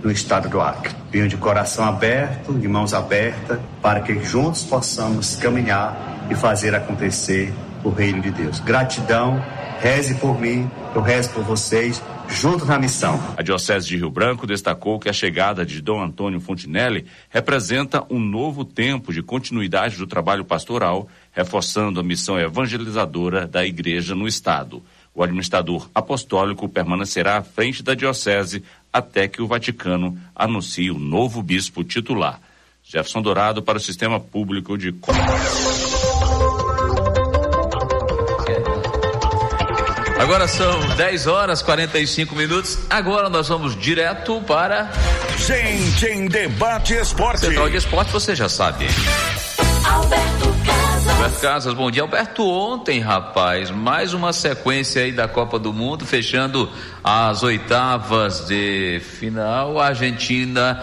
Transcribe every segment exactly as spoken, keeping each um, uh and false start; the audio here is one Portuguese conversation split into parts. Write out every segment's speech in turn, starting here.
no estado do Acre. Venho de coração aberto, de mãos abertas, para que juntos possamos caminhar e fazer acontecer o reino de Deus. Gratidão, reze por mim, eu rezo por vocês, juntos na missão. A Diocese de Rio Branco destacou que a chegada de Dom Antônio Fontinelli representa um novo tempo de continuidade do trabalho pastoral, reforçando a missão evangelizadora da Igreja no Estado. O administrador apostólico permanecerá à frente da Diocese até que o Vaticano anuncie o novo bispo titular. Jefferson Dourado para o Sistema Público de Comunicação. Agora são dez horas e quarenta e cinco minutos. Agora nós vamos direto para Gente em Debate Esporte. Central de Esporte, você já sabe. Alberto Casas. Alberto Casas, bom dia. Alberto, ontem, rapaz, mais uma sequência aí da Copa do Mundo, fechando as oitavas de final. A Argentina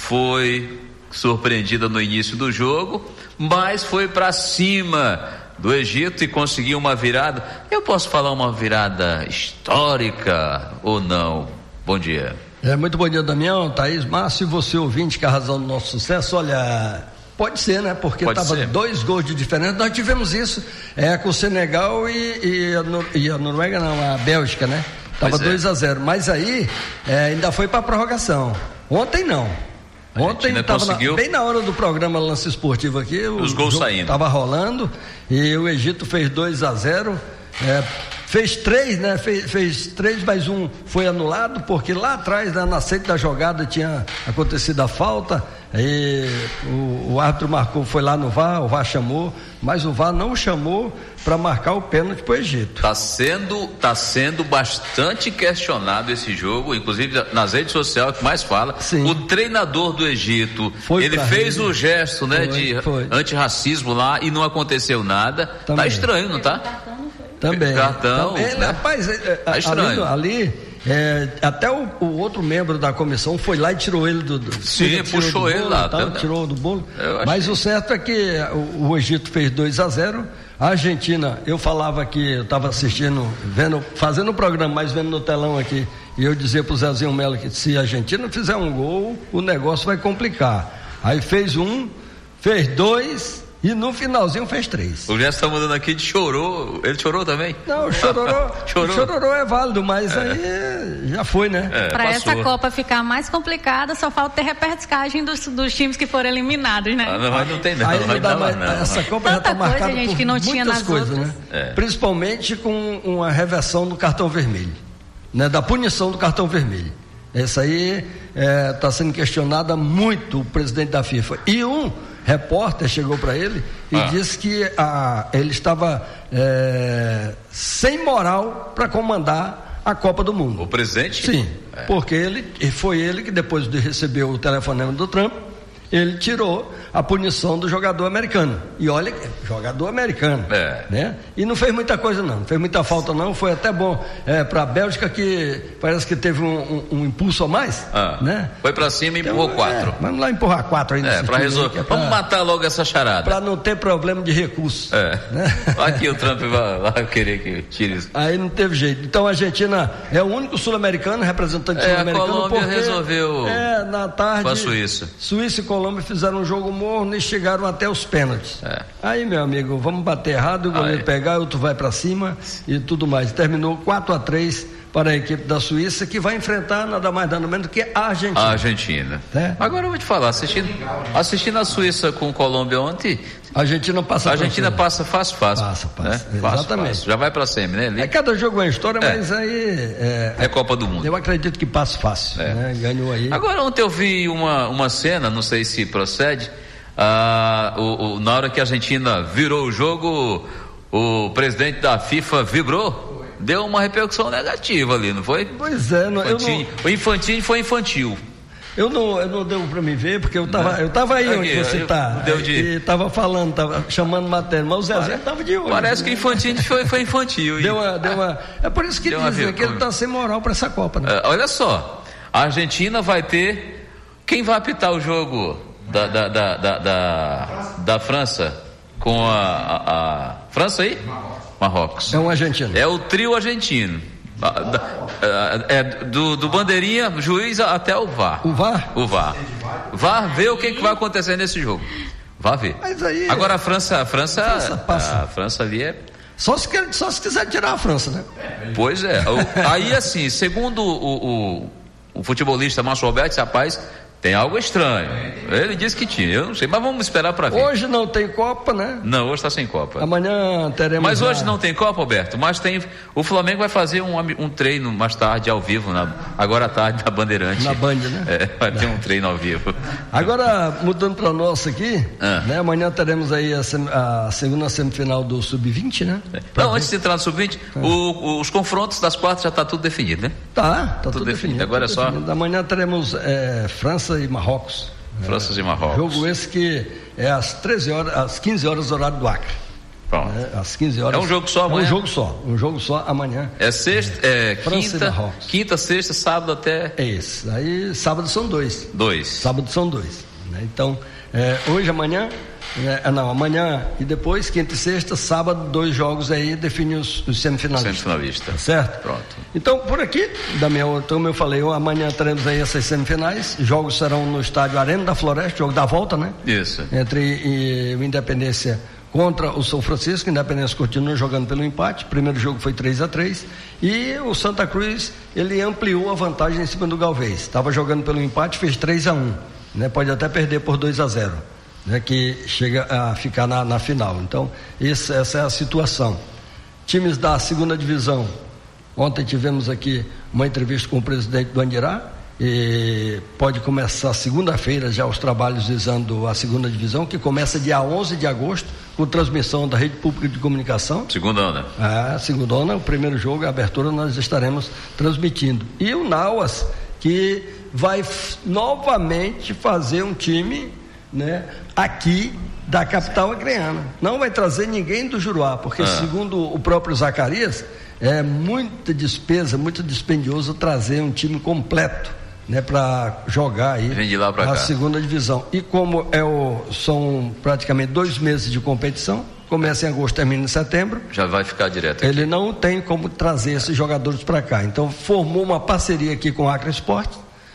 foi surpreendida no início do jogo, mas foi para cima do Egito e conseguiu uma virada. Eu posso falar uma virada histórica ou não? Bom dia. É, muito bom dia, Damião, Thaís, Márcio, e você ouvinte, que é a razão do nosso sucesso. Olha, pode ser, né? Porque estava dois gols de diferença. Nós tivemos isso é, com o Senegal e, e, a, e a Noruega, não, a Bélgica, né? Estava dois a zero. Mas aí é, ainda foi para a prorrogação. Ontem não. Ontem estava conseguiu... bem na hora do programa Lance Esportivo aqui, os gols saindo. Estava rolando e o Egito fez dois a zero, é, fez três, né? Fez, fez três, mas um foi anulado, porque lá atrás, né, na seita da jogada, tinha acontecido a falta. E o, o árbitro marcou, foi lá no V A R, o V A R chamou, mas o V A R não chamou para marcar o pênalti pro Egito. Está sendo, tá sendo bastante questionado esse jogo, inclusive nas redes sociais, que mais fala. Sim. O treinador do Egito, foi ele fez o gesto, né, foi, de foi. antirracismo lá e não aconteceu nada. Também. Tá estranho, não tá? Também. Cartão, Também, né? Rapaz, é, tá estranho. Ali, ali É, até o, o outro membro da comissão foi lá e tirou ele do, do sim, puxou do ele bolo, lá tal, tirou do bolo, mas o certo é que o, o Egito fez dois a zero. A Argentina, eu falava que eu estava assistindo, vendo, fazendo o programa, mas vendo no telão aqui, e eu dizia pro Zezinho Melo que se a Argentina fizer um gol, o negócio vai complicar. Aí fez um, fez dois e no finalzinho fez três. O Gerson está mandando aqui de chorou. Ele chorou também? Não, o chororô, chorou. O chororô é válido, mas é. aí já foi, né? É, Para essa Copa ficar mais complicada, só falta ter repescagem dos, dos times que foram eliminados, né? Ah, não, mas não tem não. Aí não, dá, não, mas não, essa Copa Tanta já está marcada coisa, gente, por que não muitas tinha nas coisas, outras. né? É. Principalmente com uma reversão do cartão vermelho, né? Da punição do cartão vermelho. Essa aí está é, sendo questionada muito o presidente da FIFA. E um repórter chegou para ele e ah. disse que a, ele estava é, sem moral para comandar a Copa do Mundo. O presidente? Sim, é. porque ele, foi ele que depois de receber o telefonema do Trump, ele tirou a punição do jogador americano. E olha, jogador americano, é. né? E não fez muita coisa não, não fez muita falta não, foi até bom é, para a Bélgica, que parece que teve um, um, um impulso a mais, ah. né? Foi para cima e empurrou então, quatro. É, vamos lá empurrar quatro aí. É, para resolver. É pra, vamos matar logo essa charada. Para não ter problema de recurso. É. Né? Aqui o Trump vai, vai querer que tire isso. Aí não teve jeito. Então a Argentina é o único sul-americano, representante é, sul-americano. A Colômbia porque, resolveu. É, na tarde. Com a Suíça. Suíça e Colômbia fizeram um jogo morno e chegaram até os pênaltis. É. Aí, meu amigo, vamos bater errado, o goleiro Aí. pegar, outro vai para cima e tudo mais. Terminou quatro a três para a equipe da Suíça, que vai enfrentar nada mais nada menos do que a Argentina. A Argentina. É. Agora eu vou te falar, assistindo, assistindo a Suíça com a Colômbia ontem, a Argentina passa A Argentina passa fácil, fácil. Passa, passa. Né? Exatamente. Fácil, fácil. Já vai pra semi, né? Ali. É, cada jogo é uma história, é. mas aí... É, é Copa do Mundo. Eu acredito que passa fácil, é. né? Ganhou aí. Agora, ontem eu vi uma, uma cena, não sei se procede, ah, o, o, na hora que a Argentina virou o jogo, o, o presidente da FIFA vibrou. Deu uma repercussão negativa ali, não foi? Pois é. Não, eu não... O infantil foi infantil. Eu não, eu não deu pra me ver, porque eu tava, eu tava aí onde você tá. Deu de... E tava falando, tava chamando matéria, mas o Zezinho tava de olho. Parece né? que o infantil foi, foi infantil. Deu uma, deu uma... É por isso que deu dizem que ele tá sem moral pra essa Copa, né? É, olha só, a Argentina vai ter... Quem vai apitar o jogo da, da, da, da, da, da França com a, a, a... França aí? Marrocos. É um argentino. É o trio argentino. É do, do bandeirinha, juiz até o V A R. O V A R? O V A R. V A R vê o que, que vai acontecer nesse jogo. Vá ver. Mas aí, agora a França, a França, a França, passa. a França ali é. Só se, quer, só se quiser tirar a França, né? Pois é. Aí assim, segundo o, o, o futebolista Márcio Roberto, rapaz, tem algo estranho. Ele disse que tinha, eu não sei, mas vamos esperar para ver. Hoje não tem Copa, né? Não, hoje está sem Copa. Amanhã teremos. Mas hoje a... não tem Copa, Roberto, mas tem. O Flamengo vai fazer um, um treino mais tarde, ao vivo, na, agora à tarde, na Bandeirante. Na Band, né? É, vai ter um treino ao vivo. Agora, mudando para nossa aqui, ah. né? Amanhã teremos aí a, sem, a segunda semifinal do sub vinte, né? Pra não, ver. Antes de entrar no sub vinte, ah. o, os confrontos das quartas já está tudo definido, né? Tá, tá tudo, tudo definido. definido. Agora tudo é só. Definido. Amanhã teremos é, França e Marrocos. França e Marrocos. Jogo esse que é às treze horas, às quinze horas, horário do Acre. Pronto. É, às quinze horas. É um jogo só amanhã? É um jogo só, um jogo só amanhã. É sexta, é, França quinta, e Marrocos. Quinta, sexta, sábado até. É isso. Aí sábado são dois. Dois. Sábado são dois. Né? Então, é, hoje, amanhã. É, não, amanhã e depois, quinta e sexta, sábado, dois jogos aí, define os, os semifinalistas. Semifinalista. Certo? Pronto. Então, por aqui, Damião, como eu falei, amanhã teremos aí essas semifinais. Jogos serão no estádio Arena da Floresta, jogo da volta, né? Isso. Entre e, o Independência contra o São Francisco. Independência continua jogando pelo empate. O primeiro jogo foi três a três. E o Santa Cruz, ele ampliou a vantagem em cima do Galvez. Estava jogando pelo empate, fez três a um. Né? Pode até perder por dois a zero. Né, que chega a ficar na, na final. Então, essa, essa é a situação. Times da segunda divisão. Ontem tivemos aqui uma entrevista com o presidente do Andirá. E pode começar segunda-feira já os trabalhos visando a segunda divisão, que começa dia onze de agosto, com transmissão da Rede Pública de Comunicação. Segundona. Ah, segundona, o primeiro jogo, a abertura, nós estaremos transmitindo. E o Nauas, que vai f- novamente fazer um time, né, aqui da capital acreana. Não vai trazer ninguém do Juruá, porque ah. segundo o próprio Zacarias, é muita despesa, muito dispendioso trazer um time completo, né, para jogar aí Vem de lá pra a cá. segunda divisão. E como é o, são praticamente dois meses de competição, começa em agosto, termina em setembro. Já vai ficar direto aqui. Ele não tem como trazer esses jogadores para cá. Então formou uma parceria aqui com o Acre Esporte.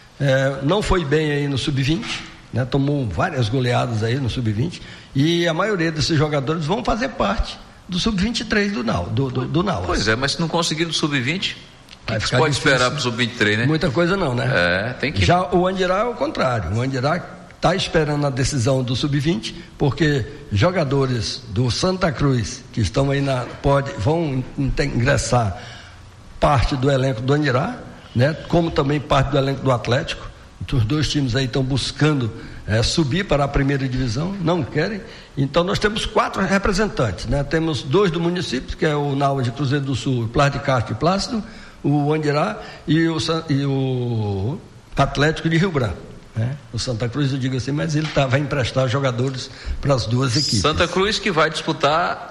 É, não foi bem aí no sub vinte. Né, tomou várias goleadas aí no sub vinte e a maioria desses jogadores vão fazer parte do sub vinte e três do Nau, do, do, do Nauas. Pois é, mas se não conseguir no sub vinte, o que você pode difícil. esperar pro sub vinte e três, né? Muita coisa não, né? É, tem que... Já o Andirá é o contrário, o Andirá está esperando a decisão do sub vinte, porque jogadores do Santa Cruz que estão aí na, pode, vão ingressar parte do elenco do Andirá, né? Como também parte do elenco do Atlético. Os dois times aí estão buscando é, subir para a primeira divisão, não querem. Então nós temos quatro representantes, né? Temos dois do município, que é o Nauas de Cruzeiro do Sul, Plácido de Castro e Plácido, o Andirá e o, e o Atlético de Rio Branco. Né? O Santa Cruz, eu digo assim, mas ele tá, vai emprestar jogadores para as duas equipes. Santa Cruz que vai disputar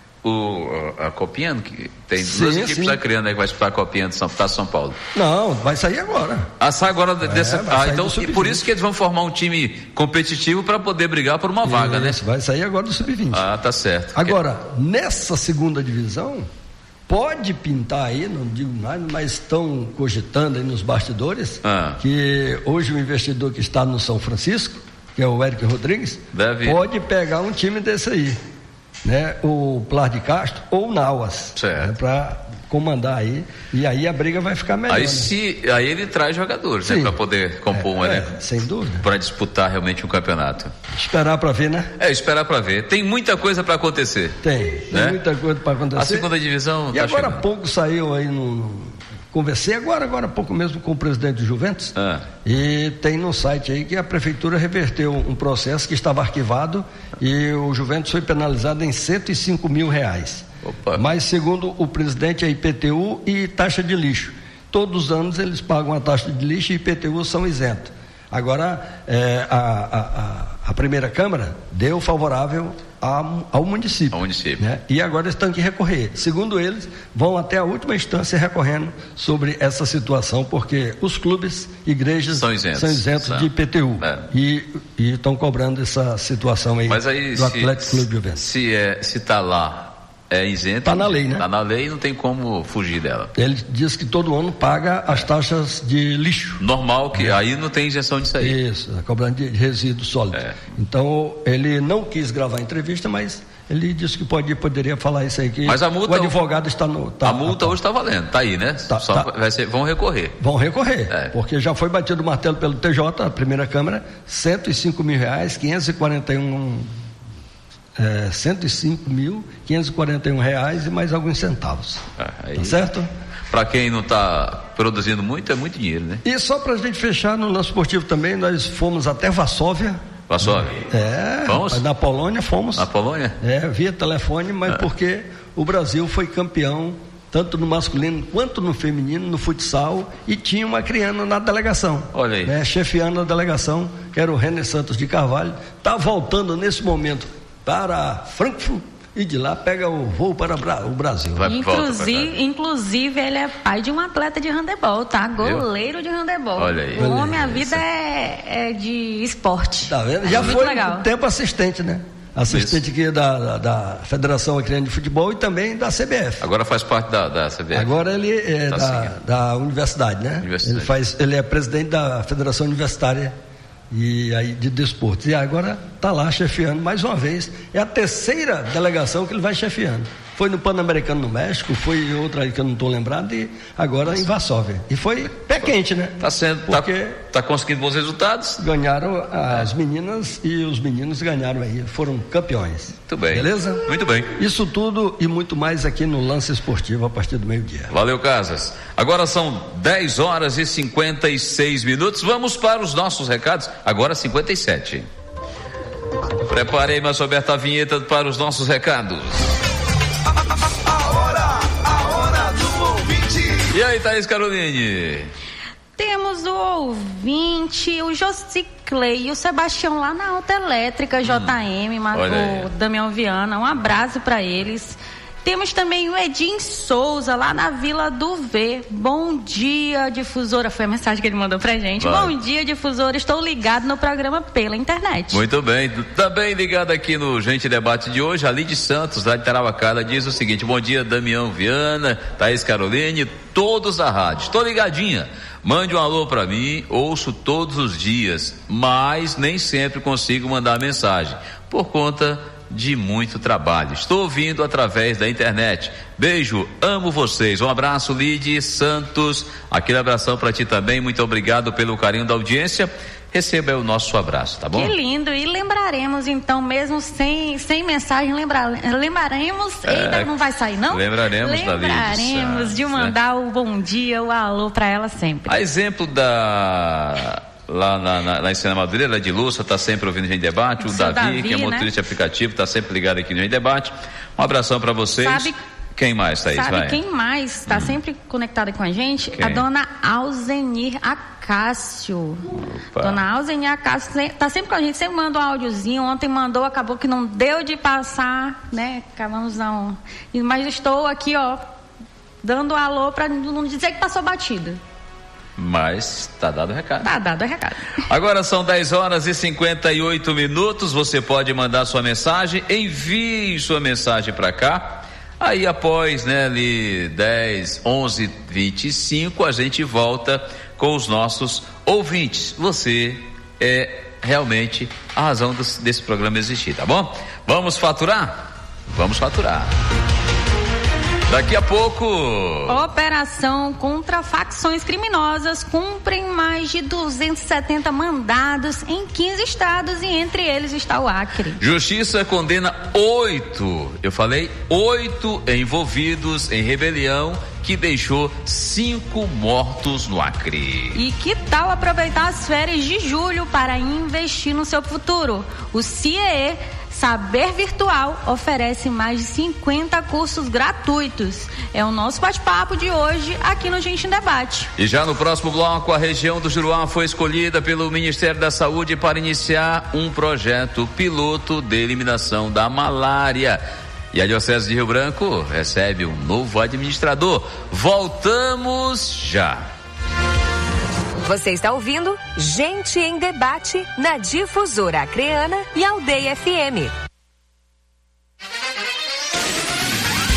o, a Copinha, que tem sim, duas equipes sim. da Criana que vai disputar a Copinha de São, tá São Paulo. Não, vai sair agora. Ah, sai agora dessa. É, ah, então, e por isso que eles vão formar um time competitivo para poder brigar por uma vaga, isso, né? Vai sair agora do sub vinte. Ah, tá certo. Agora, nessa segunda divisão, pode pintar aí, não digo nada, mas estão cogitando aí nos bastidores, ah. que hoje o investidor que está no São Francisco, que é o Eric Rodrigues, Deve... pode pegar um time desse aí. Né, o Plácido de Castro ou o Nauas, né, para comandar aí, e aí a briga vai ficar melhor. Aí, né? se, aí ele traz jogadores, né, para poder compor é, um elenco. É, sem dúvida. Para disputar realmente um campeonato. Esperar para ver, né? É, esperar para ver. Tem muita coisa para acontecer. Tem, né? Tem muita coisa para acontecer. A segunda divisão. E tá agora há chegando. pouco saiu aí no. no... Conversei agora, agora há pouco mesmo com o presidente do Juventus, ah. e tem no site aí que a prefeitura reverteu um processo que estava arquivado e o Juventus foi penalizado em cento e cinco mil reais. Opa. Mas segundo o presidente é I P T U e taxa de lixo. Todos os anos eles pagam a taxa de lixo e I P T U são isentos. Agora é, a, a, a, a primeira Câmara deu favorável a, ao município. Ao município. Né? E agora eles têm que recorrer. Segundo eles, vão até a última instância recorrendo sobre essa situação, porque os clubes, igrejas são isentos, são isentos são. de I P T U. É. E estão cobrando essa situação aí, Mas aí do se, Atlético Clube Juventus. Se é, se está lá é isento. Está na lei, né? Está na lei e não tem como fugir dela. Ele diz que todo ano paga as taxas de lixo. Normal, que é. Aí não tem isenção disso aí. Isso, a cobrança de resíduos sólidos. É. Então, ele não quis gravar a entrevista, mas ele disse que pode, poderia falar isso aí, que mas a multa, o advogado está no... Tá, a multa tá, hoje está valendo, está aí, né? Tá, Só tá. Vai ser, vão recorrer. Vão recorrer, é. porque já foi batido o martelo pelo T J, a primeira Câmara, cento e cinco mil reais, quinhentos e quarenta e um... É, cento e cinco mil, quinhentos e quarenta e um reais e mais alguns centavos. Ah, aí, tá certo? Para quem não está produzindo muito, é muito dinheiro, né? E só para a gente fechar no lance esportivo também, nós fomos até Varsóvia. Varsóvia? É, vamos? Na Polônia fomos. Na Polônia? É, via telefone, mas ah. porque o Brasil foi campeão tanto no masculino quanto no feminino, no futsal, e tinha uma criança na delegação. Olha aí. Né, chefiando a delegação, que era o René Santos de Carvalho, está voltando nesse momento para Frankfurt e de lá pega o voo para o Brasil. Vai, inclusive, inclusive, ele é pai de um atleta de handebol, tá? Goleiro Eu? de handebol. Olha aí. O homem, a vida é, é de esporte. Tá vendo? Já é foi legal. um tempo assistente, né? Assistente aqui da, da, da Federação Acreana de Futebol e também da C B F. Agora faz parte da, da C B F. Agora ele é tá da, da universidade, né? Universidade. Ele, faz, ele é presidente da Federação Universitária e aí de desportos. E agora está lá chefiando mais uma vez. É a terceira delegação que ele vai chefiando. Foi no Pan-Americano no México, foi em outra aí que eu não estou lembrado, e agora em Varsóvia. E foi pé quente, né? Está sendo, porque tá, tá conseguindo bons resultados. Ganharam as meninas e os meninos ganharam aí, foram campeões. Muito bem. Beleza? Muito bem. Isso tudo e muito mais aqui no Lance Esportivo a partir do meio-dia. Valeu, Casas. Agora são dez horas e cinquenta e seis minutos. Vamos para os nossos recados. Agora cinquenta e sete. Preparei, mas Roberto, a vinheta para os nossos recados. A hora, a hora do ouvinte. E aí, Thaís Caroline? Temos o ouvinte, o Josiclei e o Sebastião lá na Alta Elétrica, hum, J M, marcou Damião Viana, um abraço para eles. Temos também o Edinho Souza, lá na Vila do V. Bom dia, difusora. Foi a mensagem que ele mandou pra gente. Vai. Bom dia, difusora. Estou ligado no programa pela internet. Muito bem. Também ligado aqui no Gente Debate de hoje, a Lidy Santos, lá de Tarauacá, diz o seguinte: bom dia, Damião Viana, Thaís Caroline, todos da rádio. Estou ligadinha. Mande um alô pra mim, ouço todos os dias, mas nem sempre consigo mandar mensagem, por conta de muito trabalho. Estou ouvindo através da internet. Beijo, amo vocês. Um abraço, Lidy Santos. Aquele abração para ti também. Muito obrigado pelo carinho da audiência. Receba o nosso abraço, tá bom? Que lindo. E lembraremos, então, mesmo sem, sem mensagem, lembrar, lembraremos. É, ainda não vai sair, não? Lembraremos, Lembraremos Santos, de mandar, né, o bom dia, o alô para ela sempre. A exemplo da. Lá, na, na, lá em Sena Madureira, de Lúcia, está sempre ouvindo o Gente Debate. O, o Davi, Davi, que é motorista, né, aplicativo, está sempre ligado aqui no Gente Debate. Um abração para vocês. Sabe, quem mais, Thaís? Sabe vai. quem mais está hum. sempre conectada com a gente? Quem? A dona Alzenir Acácio. Opa. Dona Alzenir Acácio está sempre com a gente, sempre manda um áudiozinho. Ontem mandou, acabou que não deu de passar, né? Acabamos não. Mas estou aqui, ó, dando alô para não dizer que passou batida. Mas tá dado o recado. Tá dado o recado. Agora são dez horas e cinquenta e oito minutos. Você pode mandar sua mensagem. Envie sua mensagem para cá. Aí após, né, ali dez, onze, vinte e cinco, a gente volta com os nossos ouvintes. Você é realmente a razão dos, desse programa existir, tá bom? Vamos faturar? Vamos faturar. Daqui a pouco. Operação contra facções criminosas cumprem mais de duzentos e setenta mandados em quinze estados e entre eles está o Acre. Justiça condena oito, eu falei oito envolvidos em rebelião que deixou cinco mortos no Acre. E que tal aproveitar as férias de julho para investir no seu futuro? O C I E E Saber Virtual oferece mais de cinquenta cursos gratuitos. É o nosso bate-papo de hoje aqui no Gente em Debate. E já no próximo bloco, a região do Juruá foi escolhida pelo Ministério da Saúde para iniciar um projeto piloto de eliminação da malária. E a Diocese de Rio Branco recebe um novo administrador. Voltamos já. Você está ouvindo Gente em Debate na Difusora Acreana e Aldeia F M.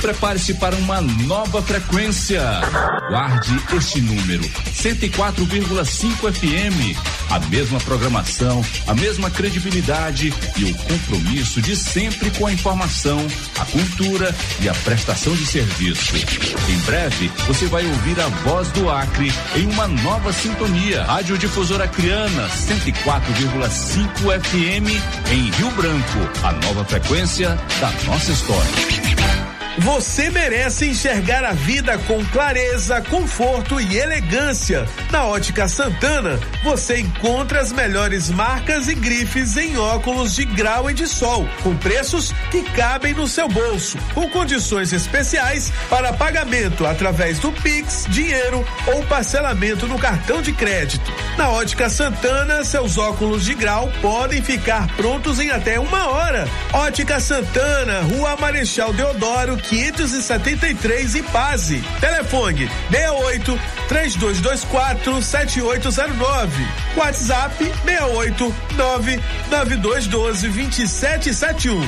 Prepare-se para uma nova frequência. Guarde este número, cento e quatro vírgula cinco F M. A mesma programação, a mesma credibilidade e o compromisso de sempre com a informação, a cultura e a prestação de serviço. Em breve, você vai ouvir a voz do Acre em uma nova sintonia. Rádio Difusora Acreana, cento e quatro vírgula cinco F M em Rio Branco. A nova frequência da nossa história. Você merece enxergar a vida com clareza, conforto e elegância. Na Ótica Santana, você encontra as melhores marcas e grifes em óculos de grau e de sol, com preços que cabem no seu bolso, com condições especiais para pagamento através do Pix, dinheiro ou parcelamento no cartão de crédito. Na Ótica Santana, seus óculos de grau podem ficar prontos em até uma hora. Ótica Santana, Rua Marechal Deodoro, quinhentos e setenta e três, Ipase. Telefone seis oito, três dois dois quatro, sete oito zero nove. WhatsApp seis oito, nove nove dois um dois, dois sete sete um.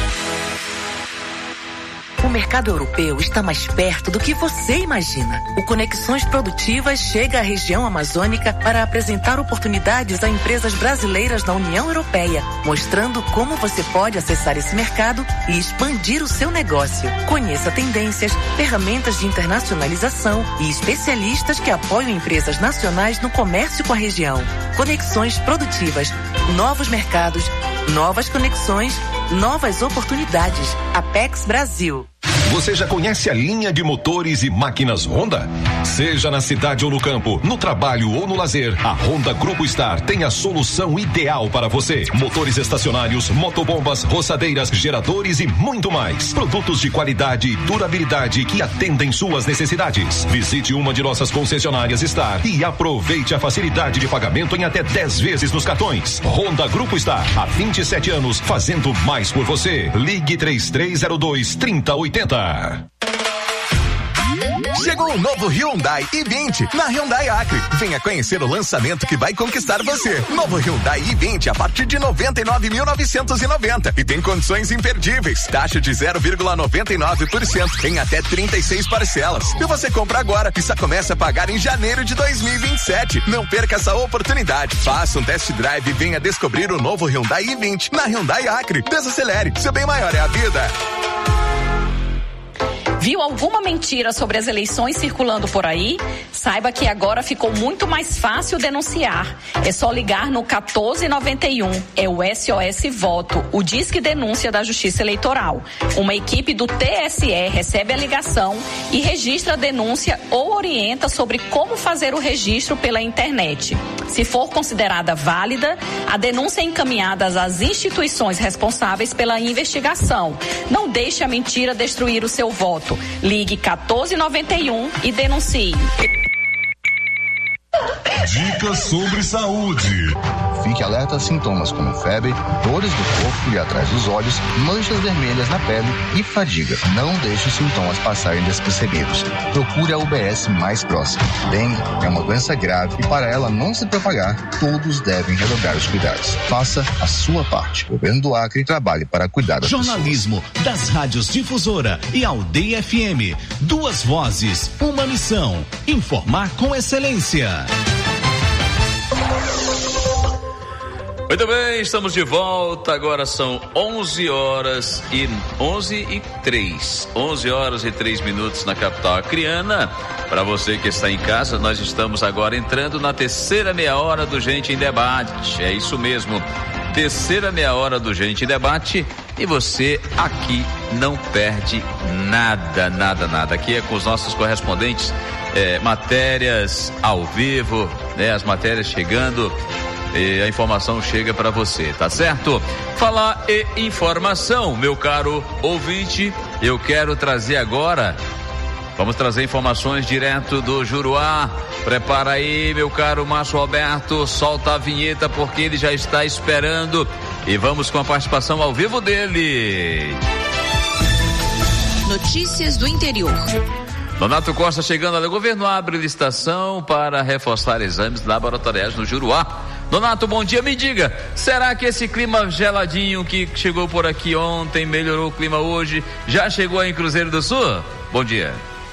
O mercado europeu está mais perto do que você imagina. O Conexões Produtivas chega à região amazônica para apresentar oportunidades a empresas brasileiras da União Europeia, mostrando como você pode acessar esse mercado e expandir o seu negócio. Conheça tendências, ferramentas de internacionalização e especialistas que apoiam empresas nacionais no comércio com a região. Conexões Produtivas, novos mercados, novas conexões, novas oportunidades. Apex Brasil. Você já conhece a linha de motores e máquinas Honda? Seja na cidade ou no campo, no trabalho ou no lazer, a Honda Grupo Star tem a solução ideal para você. Motores estacionários, motobombas, roçadeiras, geradores e muito mais. Produtos de qualidade e durabilidade que atendem suas necessidades. Visite uma de nossas concessionárias Star e aproveite a facilidade de pagamento em até dez vezes nos cartões. Honda Grupo Star, há vinte e sete anos, fazendo mais por você. Ligue três três zero dois, trinta oitenta. Chegou o novo Hyundai i vinte na Hyundai Acre. Venha conhecer o lançamento que vai conquistar você. Novo Hyundai i vinte a partir de noventa e nove mil novecentos e noventa e tem condições imperdíveis. Taxa de zero vírgula noventa e nove por cento em até trinta e seis parcelas. E você compra agora e só começa a pagar em janeiro de dois mil e vinte e sete. Não perca essa oportunidade. Faça um test drive e venha descobrir o novo Hyundai i vinte na Hyundai Acre. Desacelere, seu bem maior é a vida. Viu alguma mentira sobre as eleições circulando por aí? Saiba que agora ficou muito mais fácil denunciar. É só ligar no quatorze noventa e um. É o S O S Voto, o Disque Denúncia da Justiça Eleitoral. Uma equipe do T S E recebe a ligação e registra a denúncia ou orienta sobre como fazer o registro pela internet. Se for considerada válida, a denúncia é encaminhada às instituições responsáveis pela investigação. Não deixe a mentira destruir o seu voto. Ligue quatorze noventa e um e denuncie. Dicas sobre saúde. Fique alerta a sintomas como febre, dores do corpo e atrás dos olhos, manchas vermelhas na pele e fadiga. Não deixe os sintomas passarem despercebidos. Procure a U B S mais próxima. Dengue é uma doença grave e para ela não se propagar, todos devem redobrar os cuidados. Faça a sua parte. O governo do Acre trabalhe para cuidar das Jornalismo pessoas. Das rádios Difusora e Aldeia F M. Duas vozes, uma missão. Informar com excelência. Muito bem, estamos de volta. Agora são onze horas e onze e três. onze horas e três minutos na capital acreana. Para você que está em casa, nós estamos agora entrando na terceira meia hora do Gente em Debate. É isso mesmo. Terceira meia hora do Gente em Debate. E você aqui não perde nada, nada, nada. Aqui é com os nossos correspondentes, é, matérias ao vivo, né? As matérias chegando. E a informação chega para você, tá certo? Falar e informação, meu caro ouvinte, eu quero trazer agora, vamos trazer informações direto do Juruá. Prepara aí, meu caro Márcio Alberto, solta a vinheta porque ele já está esperando e vamos com a participação ao vivo dele. Notícias do interior. Donato Costa chegando ali. O governo abre licitação para reforçar exames laboratoriais no Juruá. Nonato, bom dia, me diga, será que esse clima geladinho que chegou por aqui ontem, melhorou o clima hoje, já chegou aí em Cruzeiro do Sul? Bom dia.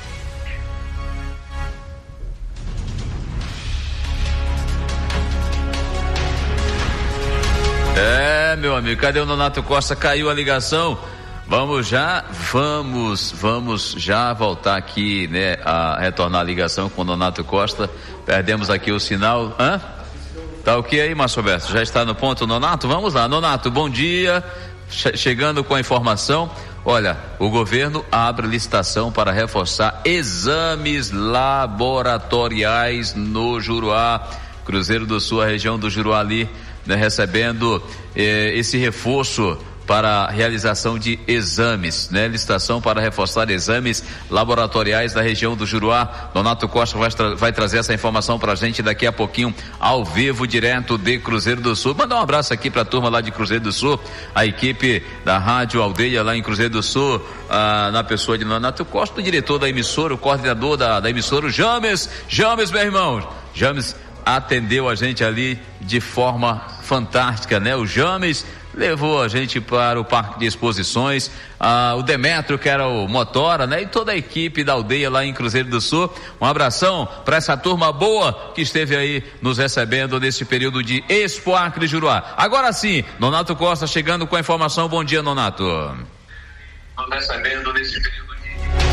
É, meu amigo, cadê o Nonato Costa? Caiu a ligação. Vamos já, vamos, vamos já voltar aqui, né, a retornar a ligação com o Nonato Costa. Perdemos aqui o sinal. Hã? Tá ok aí, Márcio Roberto? Já está no ponto, Nonato? Vamos lá, Nonato, bom dia. Che- chegando com a informação. Olha, o governo abre licitação para reforçar exames laboratoriais no Juruá. Cruzeiro do Sul, a região do Juruá ali, né, recebendo eh, esse reforço para a realização de exames, né? Licitação para reforçar exames laboratoriais da região do Juruá. Nonato Costa vai, tra- vai trazer essa informação pra gente daqui a pouquinho, ao vivo, direto de Cruzeiro do Sul. Mandar um abraço aqui pra turma lá de Cruzeiro do Sul, a equipe da Rádio Aldeia lá em Cruzeiro do Sul, ah, na pessoa de Nonato Costa, o diretor da emissora, o coordenador da, da emissora, o James. James, meu irmão. James atendeu a gente ali de forma fantástica, né? O James levou a gente para o Parque de Exposições, ah, o Demetrio, que era o motora, né? E toda a equipe da aldeia lá em Cruzeiro do Sul. Um abração para essa turma boa que esteve aí nos recebendo nesse período de Expo Acre Juruá. Agora sim, Nonato Costa chegando com a informação. Bom dia, Nonato. Nos recebendo nesse período de...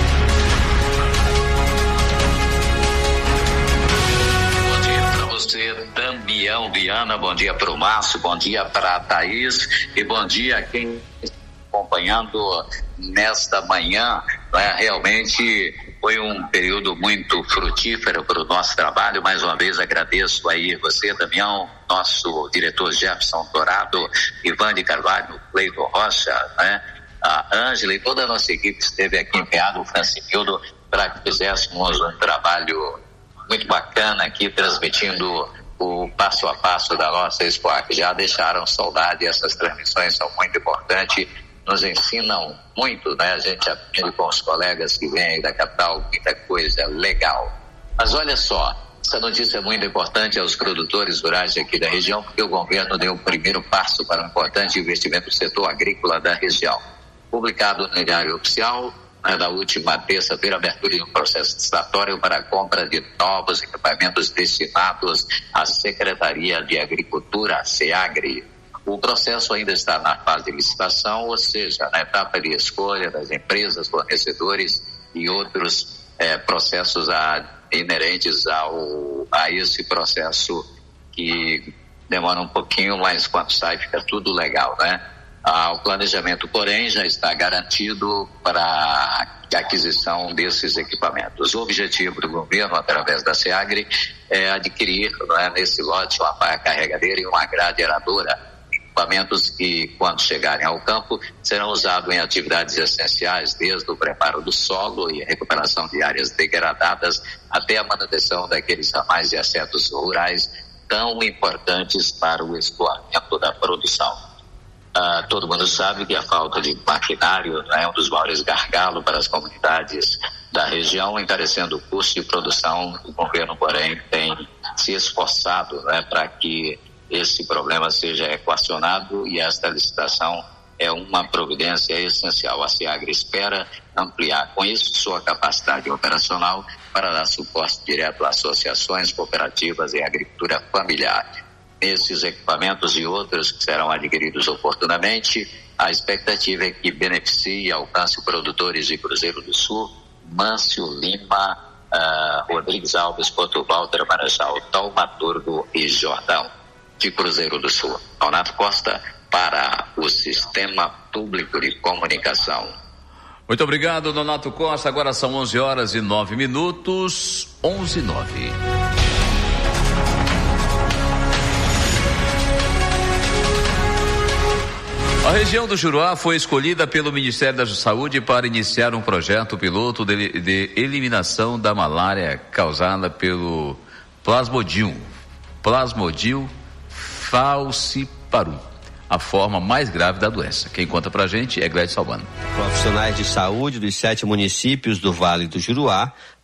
Você, Damião Viana, bom dia para o Márcio, bom dia para a Thaís e bom dia a quem está acompanhando nesta manhã, né? Realmente foi um período muito frutífero para o nosso trabalho. Mais uma vez agradeço aí você, Damião, nosso diretor Jefferson Dourado, Ivan de Carvalho, Cleiton Rocha, né? A Ângela e toda a nossa equipe esteve aqui empenhado, o Francinildo, para que fizéssemos um trabalho muito bacana aqui, transmitindo o passo a passo da nossa Expo Acre. Já deixaram saudade, essas transmissões são muito importantes, nos ensinam muito, né? A gente aprende com os colegas que vêm aí da capital, muita coisa legal. Mas olha só, essa notícia é muito importante aos produtores rurais aqui da região, porque o governo deu o primeiro passo para um importante investimento no setor agrícola da região. Publicado no Diário Oficial, na última terça-feira, abertura de um processo licitatório para a compra de novos equipamentos destinados à Secretaria de Agricultura, a SEAGRE. O processo ainda está na fase de licitação, ou seja, na etapa de escolha das empresas, fornecedores e outros eh, processos a, inerentes ao, a esse processo que demora um pouquinho, mas quando sai fica tudo legal, né? Ah, o planejamento, porém, já está garantido para a aquisição desses equipamentos. O objetivo do governo, através da SEAGRE, é adquirir, não é, nesse lote uma pá carregadeira e uma grade aradora, equipamentos que, quando chegarem ao campo, serão usados em atividades essenciais, desde o preparo do solo e a recuperação de áreas degradadas até a manutenção daqueles ramais e assentos rurais tão importantes para o escoamento da produção. Uh, todo mundo sabe que a falta de maquinário, né, é um dos maiores gargalos para as comunidades da região, encarecendo o custo de produção. O governo, porém, tem se esforçado, né, para que esse problema seja equacionado, e esta licitação é uma providência essencial. A SEAGRE espera ampliar com isso sua capacidade operacional para dar suporte direto a associações cooperativas em agricultura familiar. Esses equipamentos e outros que serão adquiridos oportunamente, a expectativa é que beneficie e alcance produtores de Cruzeiro do Sul, Mâncio Lima, uh, Rodrigues Alves, Porto Walter, Marechal, Taumaturgo e Jordão, de Cruzeiro do Sul. Nonato Costa, para o Sistema Público de Comunicação. Muito obrigado, Nonato Costa. Agora são onze horas e nove minutos, onze e nove. A região do Juruá foi escolhida pelo Ministério da Saúde para iniciar um projeto piloto de, de eliminação da malária causada pelo Plasmodium, Plasmodium falciparum, a forma mais grave da doença. Quem conta pra gente é Gleide Salvano. Profissionais de saúde dos sete municípios do Vale do Juruá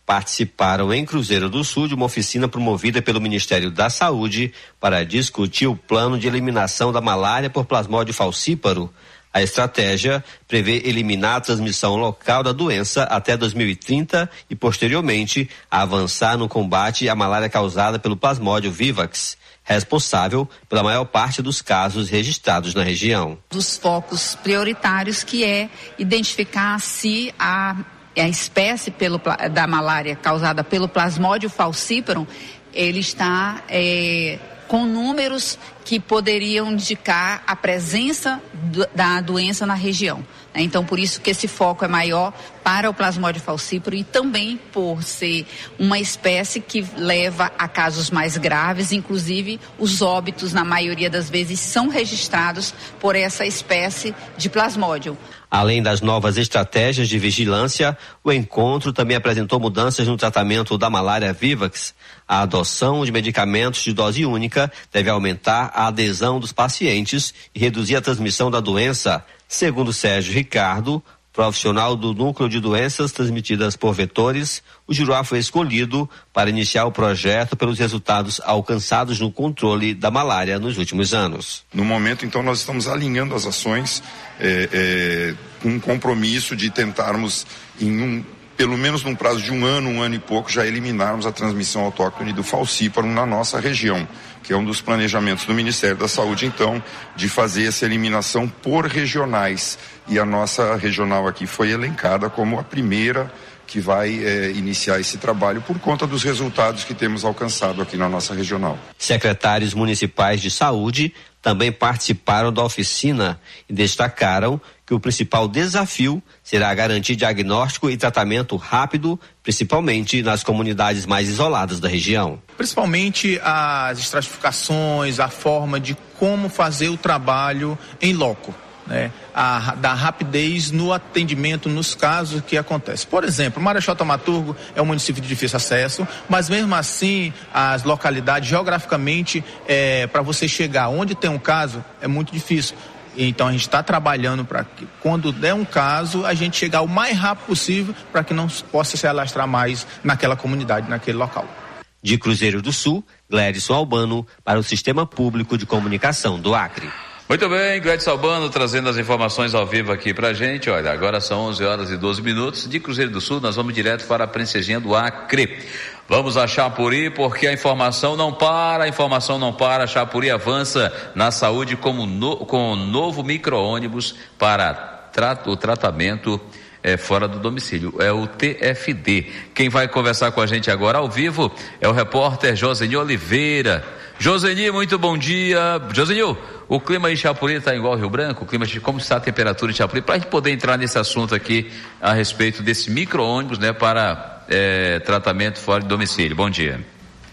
participaram em Cruzeiro do Sul de uma oficina promovida pelo Ministério da Saúde para discutir o plano de eliminação da malária por plasmódio falcíparo. A estratégia prevê eliminar a transmissão local da doença até dois mil e trinta e, posteriormente, avançar no combate à malária causada pelo plasmódio vivax, responsável pela maior parte dos casos registrados na região. Dos focos prioritários, que é identificar se a, a espécie pelo, da malária causada pelo plasmódio falciparum, ele está é, com números que poderiam indicar a presença do, da doença na região. Então, por isso que esse foco é maior para o plasmódio falciparum e também por ser uma espécie que leva a casos mais graves, inclusive os óbitos, na maioria das vezes, são registrados por essa espécie de plasmódio. Além das novas estratégias de vigilância, o encontro também apresentou mudanças no tratamento da malária vivax. A adoção de medicamentos de dose única deve aumentar a adesão dos pacientes e reduzir a transmissão da doença. Segundo Sérgio Ricardo, profissional do Núcleo de Doenças Transmitidas por Vetores, o Juruá foi escolhido para iniciar o projeto pelos resultados alcançados no controle da malária nos últimos anos. No momento, então, nós estamos alinhando as ações é, é, com um compromisso de tentarmos, em um, pelo menos num prazo de um ano, um ano e pouco, já eliminarmos a transmissão autóctone do falciparum na nossa região, que é um dos planejamentos do Ministério da Saúde, então, de fazer essa eliminação por regionais. E a nossa regional aqui foi elencada como a primeira que vai é, iniciar esse trabalho por conta dos resultados que temos alcançado aqui na nossa regional. Secretários municipais de saúde também participaram da oficina e destacaram que o principal desafio será garantir diagnóstico e tratamento rápido, principalmente nas comunidades mais isoladas da região. Principalmente as estratificações, a forma de como fazer o trabalho em loco. Né, a, da rapidez no atendimento nos casos que acontecem. Por exemplo, Marechal Thaumaturgo é um município de difícil acesso, mas mesmo assim as localidades geograficamente é, para você chegar onde tem um caso é muito difícil. Então a gente está trabalhando para que quando der um caso a gente chegar o mais rápido possível para que não possa se alastrar mais naquela comunidade, naquele local. De Cruzeiro do Sul, Glédson Albano para o Sistema Público de Comunicação do Acre. Muito bem, Glédson Albano trazendo as informações ao vivo aqui pra gente. Olha, agora são onze horas e doze minutos. De Cruzeiro do Sul, nós vamos direto para a Princesinha do Acre. Vamos a Chapuri, porque a informação não para, a informação não para. A Chapuri avança na saúde como no, com o novo micro-ônibus para tra- o tratamento é, fora do domicílio. É o T F D. Quem vai conversar com a gente agora ao vivo é o repórter Joseni Oliveira. Joseni, muito bom dia. Joseni, o clima em Chapuri está igual ao Rio Branco? O clima de como está a temperatura em Chapuri? Para a gente poder entrar nesse assunto aqui a respeito desse micro-ônibus, né, para é, tratamento fora de domicílio. Bom dia.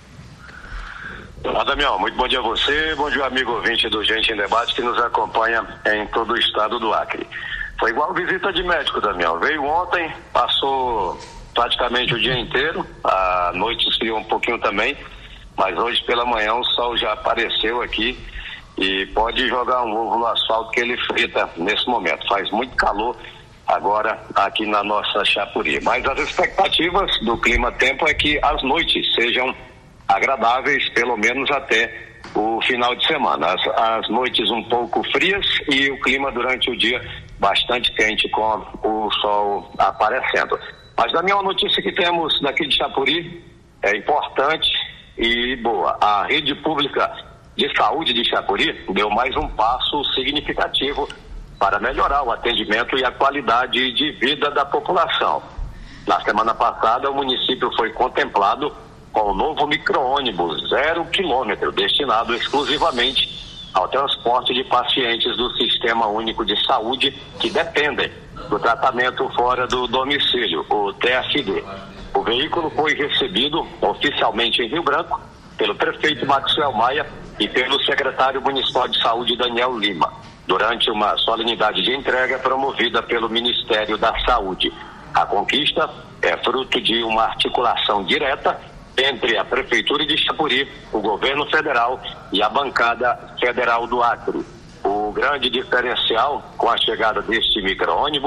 Olá, Damião, muito bom dia a você, bom dia amigo ouvinte do Gente em Debate que nos acompanha em todo o estado do Acre. Foi igual visita de médico, Damião. Veio ontem, passou praticamente o dia inteiro, a noite esfriou um pouquinho também, mas hoje pela manhã o sol já apareceu aqui e pode jogar um ovo no asfalto que ele frita nesse momento. Faz muito calor agora aqui na nossa Chapuri. Mas as expectativas do clima-tempo é que as noites sejam agradáveis, pelo menos até o final de semana. As, as noites um pouco frias e o clima durante o dia bastante quente com o sol aparecendo. Mas da minha notícia que temos daqui de Chapuri é importante e boa. A rede pública de saúde de Chapuri deu mais um passo significativo para melhorar o atendimento e a qualidade de vida da população. Na semana passada, o município foi contemplado com o novo micro-ônibus zero quilômetro, destinado exclusivamente ao transporte de pacientes do Sistema Único de Saúde que dependem do tratamento fora do domicílio, o T F D. O veículo foi recebido oficialmente em Rio Branco pelo prefeito Maxwell Maia e pelo secretário municipal de saúde Daniel Lima, durante uma solenidade de entrega promovida pelo Ministério da Saúde. A conquista é fruto de uma articulação direta entre a Prefeitura de Chapuri, o governo federal e a bancada federal do Acre. O grande diferencial com a chegada deste micro-ônibus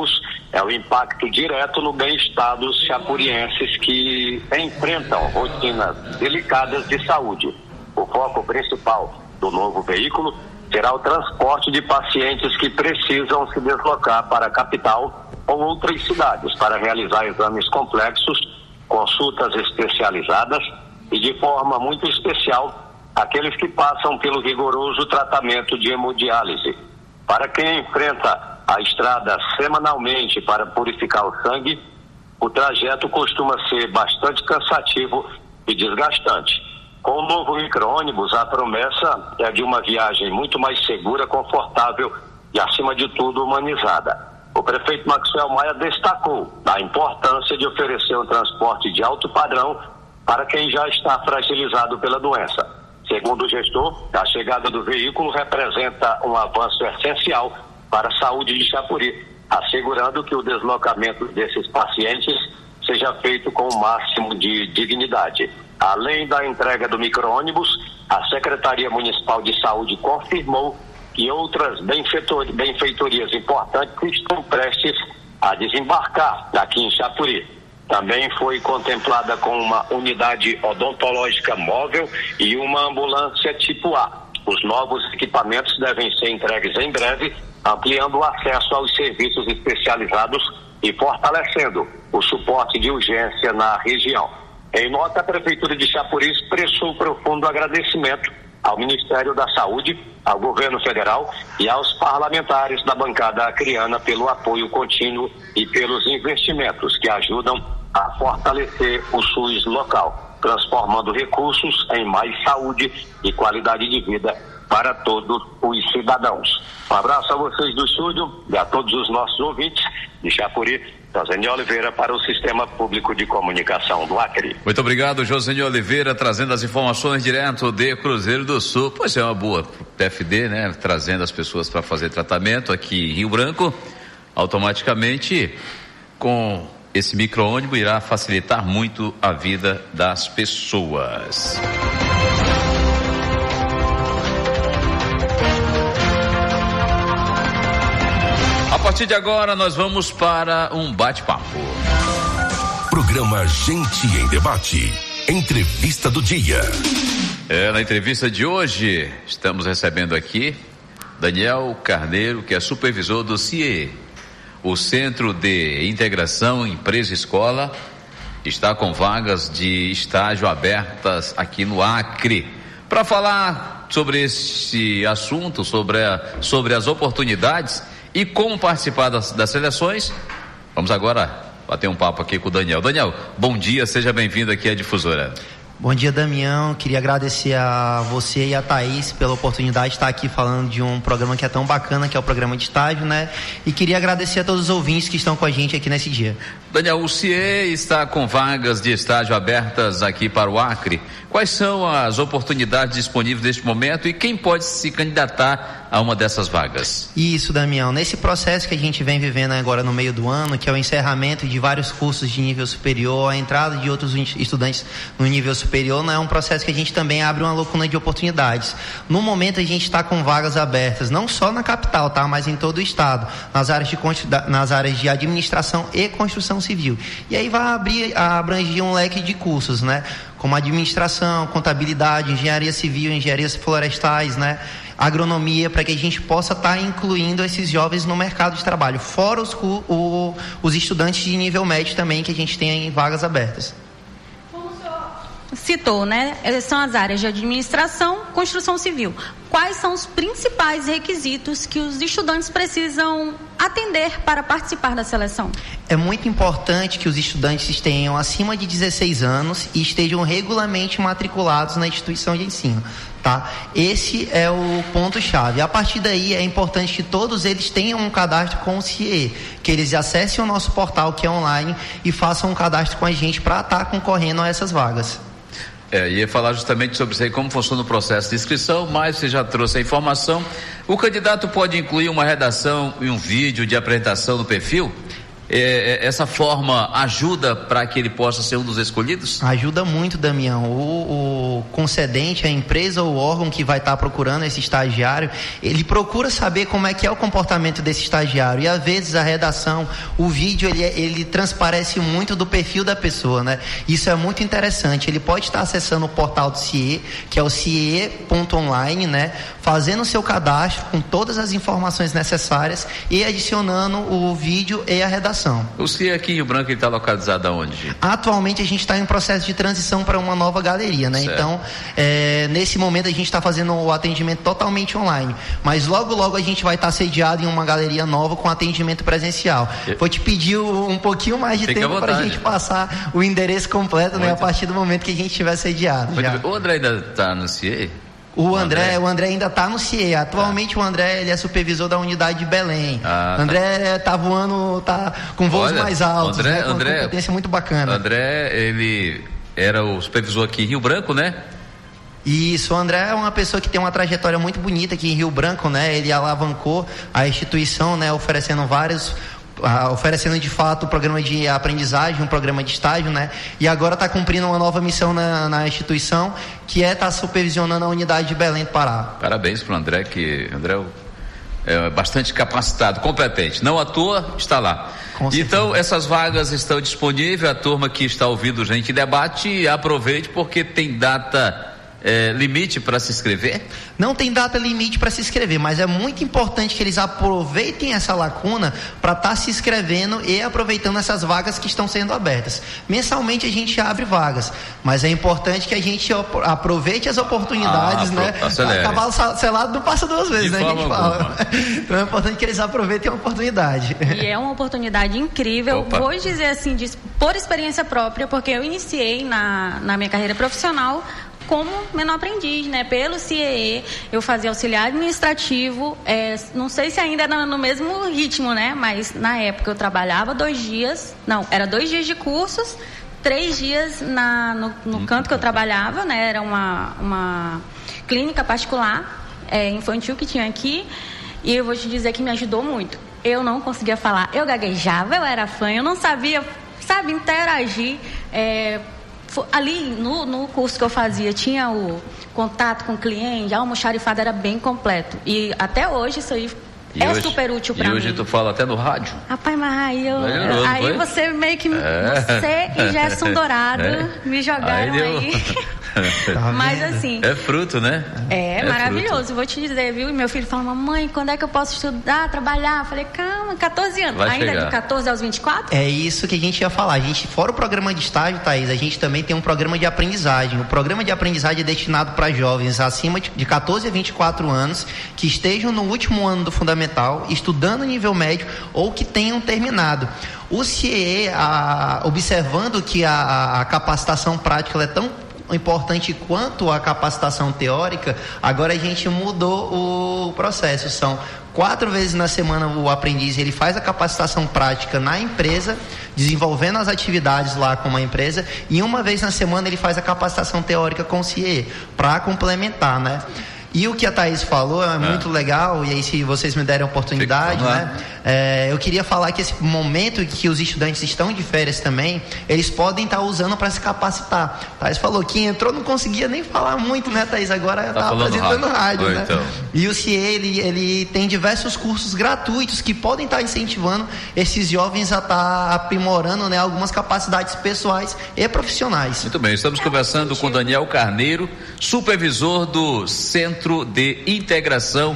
é o impacto direto no bem-estar dos chapurienses que enfrentam rotinas delicadas de saúde. O foco principal do novo veículo será o transporte de pacientes que precisam se deslocar para a capital ou outras cidades para realizar exames complexos, consultas especializadas e, de forma muito especial, aqueles que passam pelo rigoroso tratamento de hemodiálise. Para quem enfrenta a estrada semanalmente para purificar o sangue, o trajeto costuma ser bastante cansativo e desgastante. Com o novo micro-ônibus, a promessa é de uma viagem muito mais segura, confortável e, acima de tudo, humanizada. O prefeito Maxwell Maia destacou a importância de oferecer um transporte de alto padrão para quem já está fragilizado pela doença. Segundo o gestor, a chegada do veículo representa um avanço essencial para a saúde de Chapuri, assegurando que o deslocamento desses pacientes seja feito com o máximo de dignidade. Além da entrega do micro-ônibus, a Secretaria Municipal de Saúde confirmou que outras benfeitor- benfeitorias importantes estão prestes a desembarcar aqui em Chapuri. Também foi contemplada com uma unidade odontológica móvel e uma ambulância tipo A. Os novos equipamentos devem ser entregues em breve, ampliando o acesso aos serviços especializados e fortalecendo o suporte de urgência na região. Em nota, a Prefeitura de Chapuri expressou profundo agradecimento ao Ministério da Saúde, ao Governo Federal e aos parlamentares da bancada acreana pelo apoio contínuo e pelos investimentos que ajudam a fortalecer o SUS local, transformando recursos em mais saúde e qualidade de vida para todos os cidadãos. Um abraço a vocês do estúdio e a todos os nossos ouvintes de Chapuri. José Oliveira para o Sistema Público de Comunicação do Acre. Muito obrigado, José Oliveira, trazendo as informações direto de Cruzeiro do Sul. Pois é, uma boa P F D, né? Trazendo as pessoas para fazer tratamento aqui em Rio Branco. Automaticamente, com esse micro-ônibus, irá facilitar muito a vida das pessoas. A partir de agora, nós vamos para um bate-papo. Programa Gente em Debate. Entrevista do dia. É, na entrevista de hoje, estamos recebendo aqui Daniel Carneiro, que é supervisor do C I E, o Centro de Integração Empresa-Escola. Está com vagas de estágio abertas aqui no Acre. Para falar sobre esse assunto, sobre, a, sobre as oportunidades e como participar das, das seleções, vamos agora bater um papo aqui com o Daniel. Daniel, bom dia, seja bem-vindo aqui à Difusora. Bom dia, Damião. Queria agradecer a você e a Thaís pela oportunidade de estar aqui falando de um programa que é tão bacana, que é o programa de estágio, né? E queria agradecer a todos os ouvintes que estão com a gente aqui nesse dia. Daniel, o C I E está com vagas de estágio abertas aqui para o Acre. Quais são as oportunidades disponíveis neste momento e quem pode se candidatar a uma dessas vagas? Isso, Damião. Nesse processo que a gente vem vivendo agora no meio do ano, que é o encerramento de vários cursos de nível superior, a entrada de outros estudantes no nível superior, não é um processo que a gente também abre uma lacuna de oportunidades. No momento a gente está com vagas abertas, não só na capital, tá? Mas em todo o estado, nas áreas de, nas áreas de administração e construção civil. E aí vai abrir, abranger um leque de cursos, né? Como administração, contabilidade, engenharia civil, engenharias florestais, né? Agronomia, para que a gente possa estar tá incluindo esses jovens no mercado de trabalho, fora os, o, os estudantes de nível médio também, que a gente tem em vagas abertas. Citou, né? São as áreas de administração, construção civil. Quais são os principais requisitos que os estudantes precisam atender para participar da seleção? É muito importante que os estudantes tenham acima de dezesseis anos e estejam regularmente matriculados na instituição de ensino, tá? Esse é o ponto-chave. A partir daí é importante que todos eles tenham um cadastro com o C I E, que eles acessem o nosso portal que é online e façam um cadastro com a gente para estar concorrendo a essas vagas. É, ia falar justamente sobre isso aí, como funciona o processo de inscrição, mas você já trouxe a informação. O candidato pode incluir uma redação e um vídeo de apresentação no perfil? é, essa forma ajuda para que ele possa ser um dos escolhidos? Ajuda muito, Damião. O, o concedente, a empresa ou o órgão que vai estar tá procurando esse estagiário, ele procura saber como é que é o comportamento desse estagiário, e às vezes a redação, o vídeo, ele, ele transparece muito do perfil da pessoa, né? Isso é muito interessante. Ele pode estar acessando o portal do C I E, que é o C I E ponto online, né? Fazendo o seu cadastro com todas as informações necessárias e adicionando o vídeo e a redação. O C I E aqui em Rio Branco está localizado aonde? Atualmente a gente está em processo de transição para uma nova galeria, né? Certo. Então, é, nesse momento a gente está fazendo o atendimento totalmente online, mas logo logo a gente vai estar tá sediado em uma galeria nova com atendimento presencial. Eu... Vou te pedir um pouquinho mais de Fique tempo para a gente passar o endereço completo, Muito... né? A partir do momento que a gente estiver sediado. Já. O André ainda está no C I E? O André, o André ainda está no C I E. Atualmente ah. o André, ele é supervisor da unidade de Belém. Ah, o André está tá voando, tá com voos Olha, mais altos, André, né? Com André, uma competência muito bacana. André, ele era o supervisor aqui em Rio Branco, né? Isso, o André é uma pessoa que tem uma trajetória muito bonita aqui em Rio Branco, né? Ele alavancou a instituição, né? Oferecendo vários Uh, oferecendo de fato um programa de aprendizagem, um programa de estágio, né? E agora está cumprindo uma nova missão na, na instituição, que é estar tá supervisionando a unidade de Belém do Pará. Parabéns para o André, que André é bastante capacitado, competente. Não à toa, está lá. Então, essas vagas estão disponíveis. A turma que está ouvindo Gente em Debate, aproveite, porque tem data É, limite para se inscrever? Não tem data limite para se inscrever, mas é muito importante que eles aproveitem essa lacuna para estar tá se inscrevendo e aproveitando essas vagas que estão sendo abertas. Mensalmente a gente abre vagas, mas é importante que a gente aproveite as oportunidades, ah, né? Acelere. Cavalo selado não passa duas vezes, De né? A gente fala. Alguma. Então é importante que eles aproveitem a oportunidade. E é uma oportunidade incrível. Opa. Vou dizer assim, de, por experiência própria, porque eu iniciei na, na minha carreira profissional como menor aprendiz, né? Pelo C I E, eu fazia auxiliar administrativo, é, não sei se ainda era no mesmo ritmo, né? Mas na época eu trabalhava dois dias, não, era dois dias de cursos, três dias na, no, no canto que eu trabalhava, né? Era uma, uma clínica particular, é, infantil que tinha aqui, e eu vou te dizer que me ajudou muito. Eu não conseguia falar, eu gaguejava, eu era fã, eu não sabia, sabe, interagir, é, ali no, no curso que eu fazia tinha o contato com o cliente, a almoxarifada era bem completo, e até hoje isso aí e é hoje, super útil para mim. E hoje tu fala até no rádio. Rapaz, mas aí, eu, Melhorou, aí foi? Você meio que é. Você e Gerson Dourado é. me jogaram aí, aí. Mas assim, é fruto, né? É, é maravilhoso, fruto. Vou te dizer, viu? E meu filho fala, mamãe, quando é que eu posso estudar, trabalhar? Eu falei, calma, catorze anos. Vai ainda chegar. De catorze aos vinte e quatro? É isso que a gente ia falar. A gente, fora o programa de estágio, Thaís, a gente também tem um programa de aprendizagem. O programa de aprendizagem é destinado para jovens acima de catorze a vinte e quatro anos que estejam no último ano do fundamental, estudando nível médio ou que tenham terminado. O C I E, a, observando que a, a capacitação prática ela é tão importante quanto a capacitação teórica, agora a gente mudou o processo. São quatro vezes na semana o aprendiz ele faz a capacitação prática na empresa, desenvolvendo as atividades lá com a empresa, e uma vez na semana ele faz a capacitação teórica com o C I E, para complementar, né? E o que a Thaís falou é, é muito legal, e aí se vocês me derem a oportunidade, né? É, eu queria falar que esse momento que os estudantes estão de férias também, eles podem estar usando para se capacitar. A Thaís falou que entrou, não conseguia nem falar muito, né, Thaís? Agora está tá apresentando rádio, rádio Oi, né? Então. E o C I E, ele, ele tem diversos cursos gratuitos que podem estar incentivando esses jovens a estar aprimorando, né, algumas capacidades pessoais e profissionais. Muito bem, estamos conversando com Daniel Carneiro, supervisor do Centro de Integração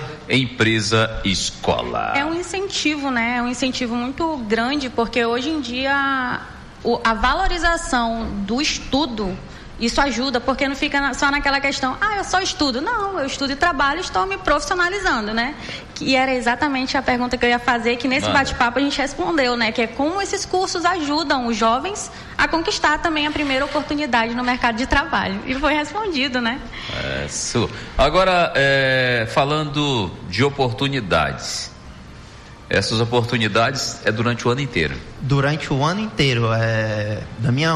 Empresa-Escola. É um incentivo, né? É um incentivo muito grande, porque hoje em dia o, a valorização do estudo, isso ajuda, porque não fica só naquela questão, ah, eu só estudo. Não, eu estudo e trabalho, estou me profissionalizando, né? Que era exatamente a pergunta que eu ia fazer, que nesse Mano. bate-papo a gente respondeu, né? Que é como esses cursos ajudam os jovens a conquistar também a primeira oportunidade no mercado de trabalho. E foi respondido, né? É, isso. Agora, é, falando de oportunidades, essas oportunidades é durante o ano inteiro? Durante o ano inteiro, é, Damião.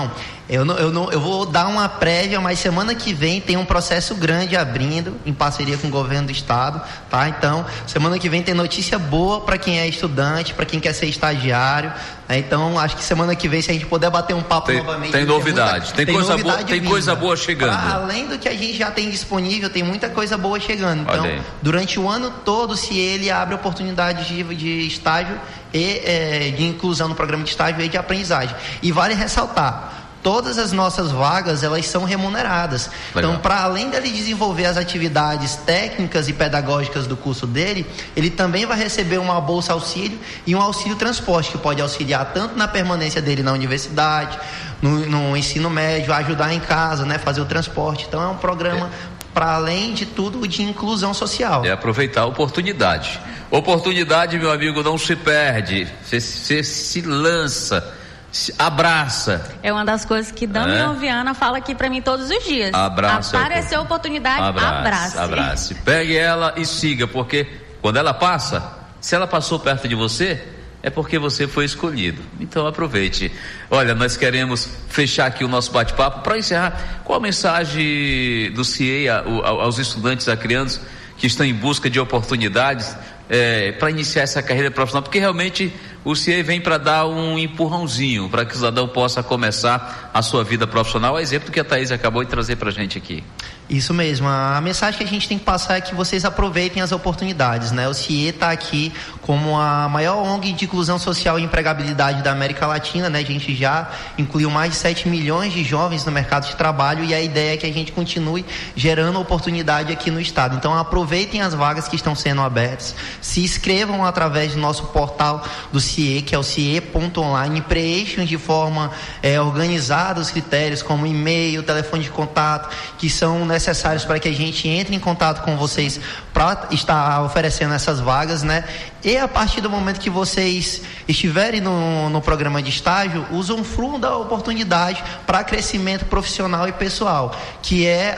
Eu, não, eu, não, eu vou dar uma prévia, mas semana que vem tem um processo grande abrindo, em parceria com o governo do estado, tá? Então, semana que vem tem notícia boa para quem é estudante, para quem quer ser estagiário, né? Então, acho que semana que vem, se a gente puder bater um papo tem, novamente... Tem novidade, muita, tem, tem, coisa novidade boa, tem coisa boa chegando. Pra, além do que a gente já tem disponível, tem muita coisa boa chegando. Então, durante o ano todo, se ele abre oportunidades de, de estágio e é, de inclusão no programa de estágio e de aprendizagem. E vale ressaltar, todas as nossas vagas, elas são remuneradas. Legal. Então, para além dele desenvolver as atividades técnicas e pedagógicas do curso dele, ele também vai receber uma bolsa auxílio e um auxílio transporte, que pode auxiliar tanto na permanência dele na universidade, no, no ensino médio, ajudar em casa, né, fazer o transporte. Então, é um programa... É. Para além de tudo, de inclusão social. É aproveitar a oportunidade. Oportunidade, meu amigo, não se perde. Você, você se lança, se abraça. É uma das coisas que Damião é? Viana fala aqui para mim todos os dias. Abraça. Apareceu a oportunidade, abrace. Abrace. Abrace. Pegue ela e siga, porque quando ela passa, se ela passou perto de você, é porque você foi escolhido. Então aproveite. Olha, nós queremos fechar aqui o nosso bate-papo. Para encerrar, qual a mensagem do C I E A aos estudantes, a crianças que estão em busca de oportunidades é, para iniciar essa carreira profissional? Porque realmente o C I E A vem para dar um empurrãozinho para que o cidadão possa começar a sua vida profissional. O exemplo que a Thaís acabou de trazer para a gente aqui. Isso mesmo, a mensagem que a gente tem que passar é que vocês aproveitem as oportunidades, né? O C I E está aqui como a maior O N G de inclusão social e empregabilidade da América Latina, né? A gente já incluiu mais de sete milhões de jovens no mercado de trabalho e a ideia é que a gente continue gerando oportunidade aqui no estado. Então aproveitem as vagas que estão sendo abertas, se inscrevam através do nosso portal do C I E, que é o C I E ponto online, preencham de forma é, organizada os critérios como e-mail, telefone de contato, que são, né, necessários para que a gente entre em contato com vocês para estar oferecendo essas vagas, né? E a partir do momento que vocês estiverem no, no programa de estágio, usam fruto da oportunidade para crescimento profissional e pessoal, que é,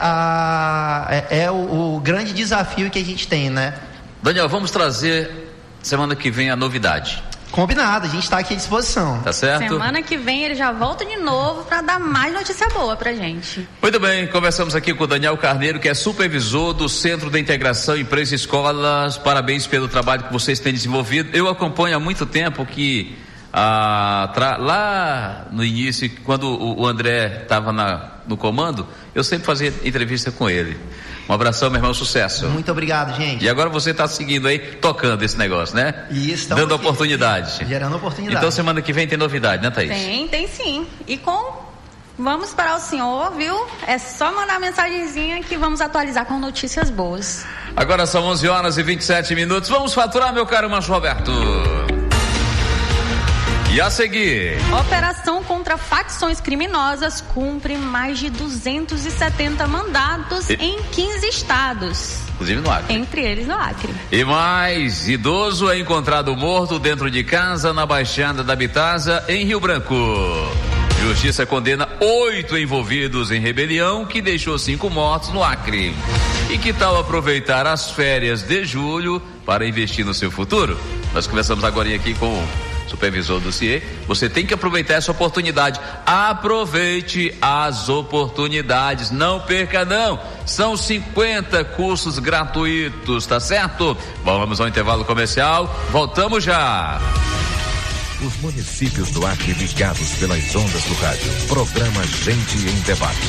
a, é, é o, o grande desafio que a gente tem, né? Daniel, vamos trazer semana que vem a novidade. Combinado, a gente está aqui à disposição. Tá certo? Semana que vem ele já volta de novo para dar mais notícia boa pra gente. Muito bem, conversamos aqui com o Daniel Carneiro, que é supervisor do Centro de Integração Empresa e Escolas. Parabéns pelo trabalho que vocês têm desenvolvido. Eu acompanho há muito tempo que ah, tra... lá no início, quando o, o André estava no comando, eu sempre fazia entrevista com ele. Um abração, meu irmão, sucesso. Muito obrigado, gente. E agora você está seguindo aí, tocando esse negócio, né? Isso, dando aqui, oportunidade. Gerando oportunidade. Então semana que vem tem novidade, né, Thaís? Tem, tem sim. E com... Vamos para o senhor, viu? É só mandar mensagenzinha que vamos atualizar com notícias boas. Agora são onze horas e vinte e sete minutos. Vamos faturar, meu caro Mancho Roberto. E a seguir... Operação contra facções criminosas cumpre mais de duzentos e setenta mandatos e... em quinze estados. Inclusive no Acre. Entre eles no Acre. E mais, idoso é encontrado morto dentro de casa na Baixada da Bitaza, em Rio Branco. Justiça condena oito envolvidos em rebelião que deixou cinco mortos no Acre. E que tal aproveitar as férias de julho para investir no seu futuro? Nós conversamos agora aqui com o supervisor do C I E. Você tem que aproveitar essa oportunidade. Aproveite as oportunidades. Não perca não. São cinquenta cursos gratuitos, tá certo? Bom, vamos ao intervalo comercial. Voltamos já. Os municípios do Acre ligados pelas ondas do rádio. Programa Gente em Debate.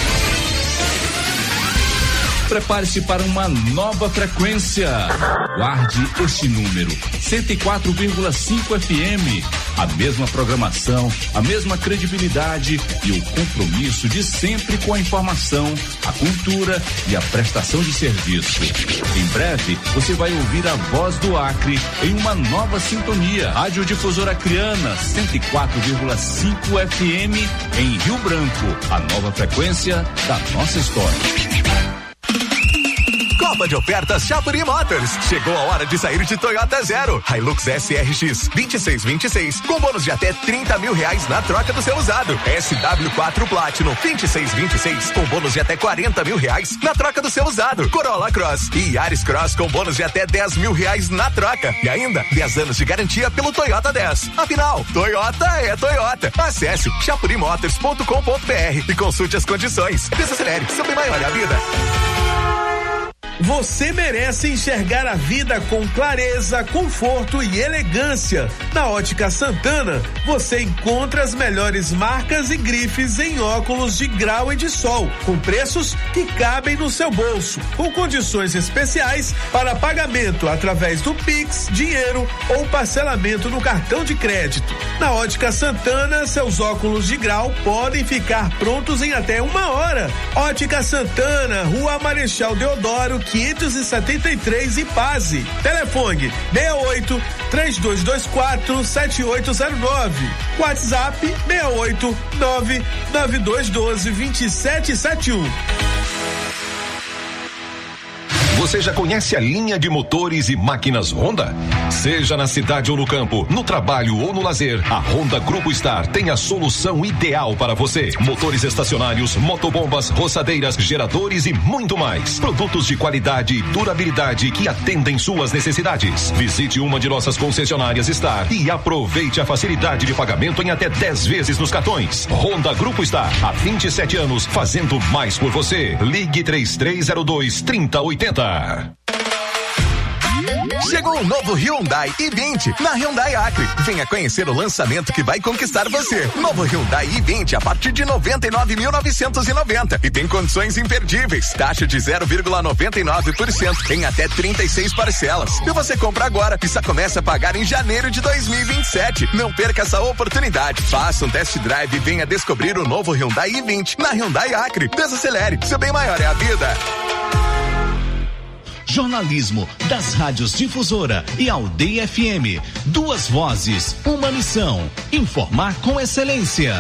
Prepare-se para uma nova frequência. Guarde este número, cento e quatro vírgula cinco F M. A mesma programação, a mesma credibilidade e o compromisso de sempre com a informação, a cultura e a prestação de serviço. Em breve, você vai ouvir a voz do Acre em uma nova sintonia. Rádio Difusora Acreana, cento e quatro vírgula cinco F M em Rio Branco. A nova frequência da nossa história. Nova de ofertas Chapuri Motors. Chegou a hora de sair de Toyota Zero. Hilux S R X vinte e seis vinte e seis com bônus de até trinta mil reais na troca do seu usado. S W quatro Platinum vinte e seis vinte e seis com bônus de até quarenta mil reais na troca do seu usado. Corolla Cross e Yaris Cross com bônus de até dez mil reais na troca. E ainda dez anos de garantia pelo Toyota dez. Afinal, Toyota é Toyota. Acesse chapuri motors ponto com ponto b r e consulte as condições. Desacelere, seu bem maior é a vida. Você merece enxergar a vida com clareza, conforto e elegância. Na Ótica Santana, você encontra as melhores marcas e grifes em óculos de grau e de sol, com preços que cabem no seu bolso, com condições especiais para pagamento através do Pix, dinheiro ou parcelamento no cartão de crédito. Na Ótica Santana, seus óculos de grau podem ficar prontos em até uma hora. Ótica Santana, Rua Marechal Deodoro, quinhentos e setenta e três, Ipase. Telefone seis oito, três dois dois quatro, sete oito zero nove. WhatsApp seis oito, nove nove dois um dois, dois sete sete um. Você já conhece a linha de motores e máquinas Honda? Seja na cidade ou no campo, no trabalho ou no lazer, a Honda Grupo Star tem a solução ideal para você. Motores estacionários, motobombas, roçadeiras, geradores e muito mais. Produtos de qualidade e durabilidade que atendem suas necessidades. Visite uma de nossas concessionárias Star e aproveite a facilidade de pagamento em até dez vezes nos cartões. Honda Grupo Star, há vinte e sete anos, fazendo mais por você. Ligue três três zero dois, três zero oito zero. Chegou um novo Hyundai i vinte na Hyundai Acre. Venha conhecer o lançamento que vai conquistar você. Novo Hyundai i vinte a partir de noventa e nove mil novecentos e noventa e tem condições imperdíveis. Taxa de zero vírgula noventa e nove por cento em até trinta e seis parcelas. E você compra agora e só começa a pagar em janeiro de dois mil e vinte e sete. Não perca essa oportunidade. Faça um test drive e venha descobrir o novo Hyundai i vinte na Hyundai Acre. Desacelere, seu bem maior é a vida. Jornalismo das rádios Difusora e Aldeia F M. Duas vozes, uma missão. Informar com excelência.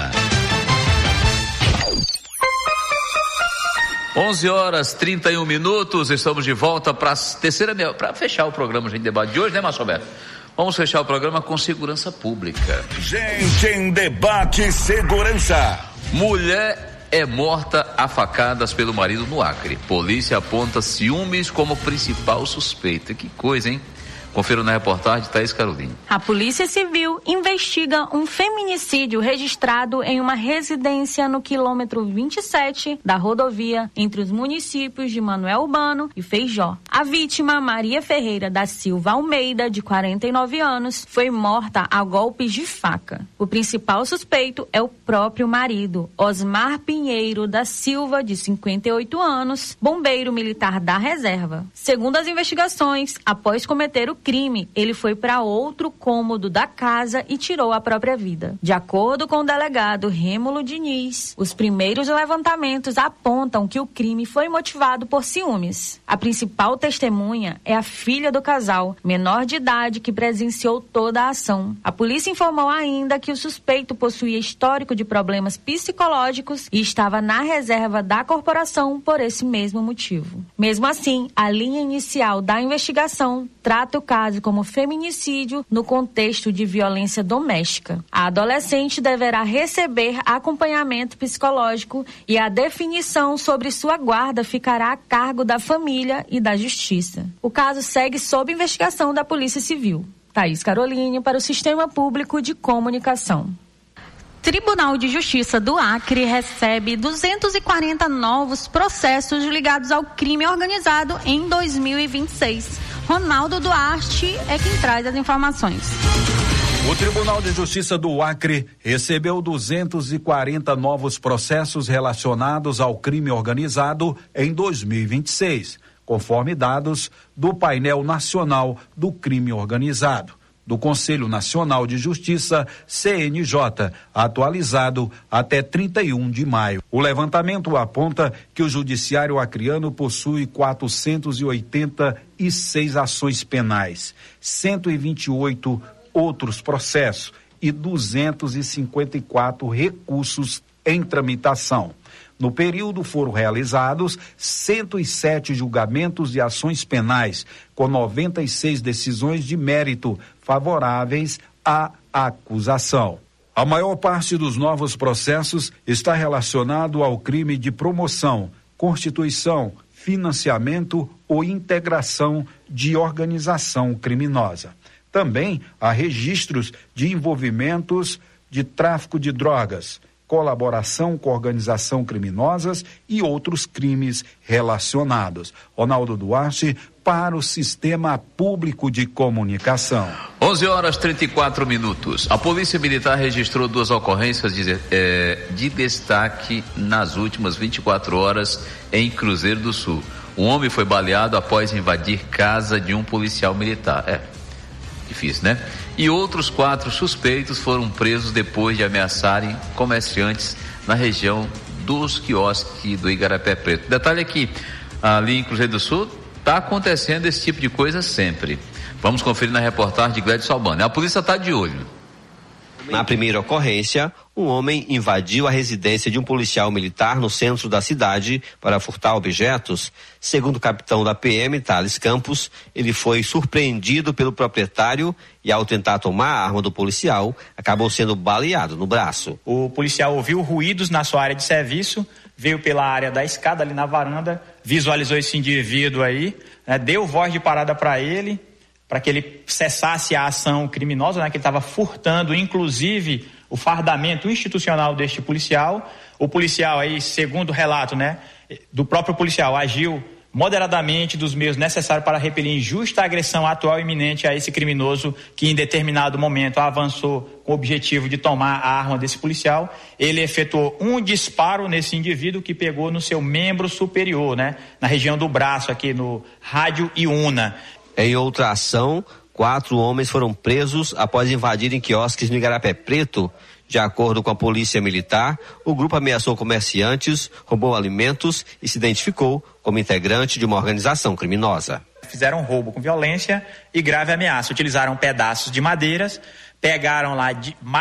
onze horas, trinta e um minutos. Estamos de volta para a terceira meia, para fechar o programa de debate de hoje, né, Márcio Alberto? Vamos fechar o programa com segurança pública. Gente em debate, segurança. Mulher é morta a facadas pelo marido no Acre. Polícia aponta ciúmes como principal suspeita. Que coisa, hein? Confira na reportagem, Thaís Carolina. A Polícia Civil investiga um feminicídio registrado em uma residência no quilômetro vinte e sete da rodovia entre os municípios de Manoel Urbano e Feijó. A vítima, Maria Ferreira da Silva Almeida, de quarenta e nove anos, foi morta a golpes de faca. O principal suspeito é o próprio marido, Osmar Pinheiro da Silva, de cinquenta e oito anos, bombeiro militar da reserva. Segundo as investigações, após cometer o crime, ele foi para outro cômodo da casa e tirou a própria vida. De acordo com o delegado Rêmulo Diniz, os primeiros levantamentos apontam que o crime foi motivado por ciúmes. A principal testemunha é a filha do casal, menor de idade, que presenciou toda a ação. A polícia informou ainda que o suspeito possuía histórico de problemas psicológicos e estava na reserva da corporação por esse mesmo motivo. Mesmo assim, a linha inicial da investigação trata o caso como feminicídio no contexto de violência doméstica. A adolescente deverá receber acompanhamento psicológico e a definição sobre sua guarda ficará a cargo da família e da justiça. O caso segue sob investigação da Polícia Civil. Thaís Caroline para o Sistema Público de Comunicação. Tribunal de Justiça do Acre recebe duzentos e quarenta novos processos ligados ao crime organizado em dois mil e vinte e seis. Ronaldo Duarte é quem traz as informações. O Tribunal de Justiça do Acre recebeu duzentos e quarenta novos processos relacionados ao crime organizado em dois mil e vinte e seis, conforme dados do Painel Nacional do Crime Organizado, do Conselho Nacional de Justiça, C N J, atualizado até trinta e um de maio. O levantamento aponta que o Judiciário acreano possui quatrocentos e oitenta e seis ações penais, cento e vinte e oito outros processos e duzentos e cinquenta e quatro recursos em tramitação. No período foram realizados cento e sete julgamentos de ações penais, com noventa e seis decisões de mérito favoráveis à acusação. A maior parte dos novos processos está relacionado ao crime de promoção, constituição, financiamento ou integração de organização criminosa. Também há registros de envolvimentos de tráfico de drogas, colaboração com organização criminosas e outros crimes relacionados. Ronaldo Duarte, para o Sistema Público de Comunicação. onze horas e trinta e quatro minutos. A Polícia Militar registrou duas ocorrências de, eh, de destaque nas últimas vinte e quatro horas em Cruzeiro do Sul. Um homem foi baleado após invadir casa de um policial militar. É difícil, né? E outros quatro suspeitos foram presos depois de ameaçarem comerciantes na região dos quiosques do Igarapé Preto. Detalhe aqui, ali em Cruzeiro do Sul está acontecendo esse tipo de coisa sempre. Vamos conferir na reportagem de Gledson Albano. A polícia está de olho. Na primeira ocorrência, um homem invadiu a residência de um policial militar no centro da cidade para furtar objetos. Segundo o capitão da P M, Thales Campos, ele foi surpreendido pelo proprietário e, ao tentar tomar a arma do policial, acabou sendo baleado no braço. O policial ouviu ruídos na sua área de serviço, veio pela área da escada ali na varanda, visualizou esse indivíduo aí, né, deu voz de parada para ele, para que ele cessasse a ação criminosa, né, que ele estava furtando, inclusive, o fardamento institucional deste policial. O policial aí, segundo o relato, né, do próprio policial, agiu moderadamente dos meios necessários para repelir injusta agressão atual e iminente a esse criminoso que em determinado momento avançou com o objetivo de tomar a arma desse policial. Ele efetuou um disparo nesse indivíduo que pegou no seu membro superior, né, na região do braço aqui no rádio Iuna. Em outra ação, quatro homens foram presos após invadirem quiosques no Igarapé Preto. De acordo com a polícia militar, o grupo ameaçou comerciantes, roubou alimentos e se identificou como integrante de uma organização criminosa. Fizeram um roubo com violência e grave ameaça. Utilizaram pedaços de madeiras, pegaram lá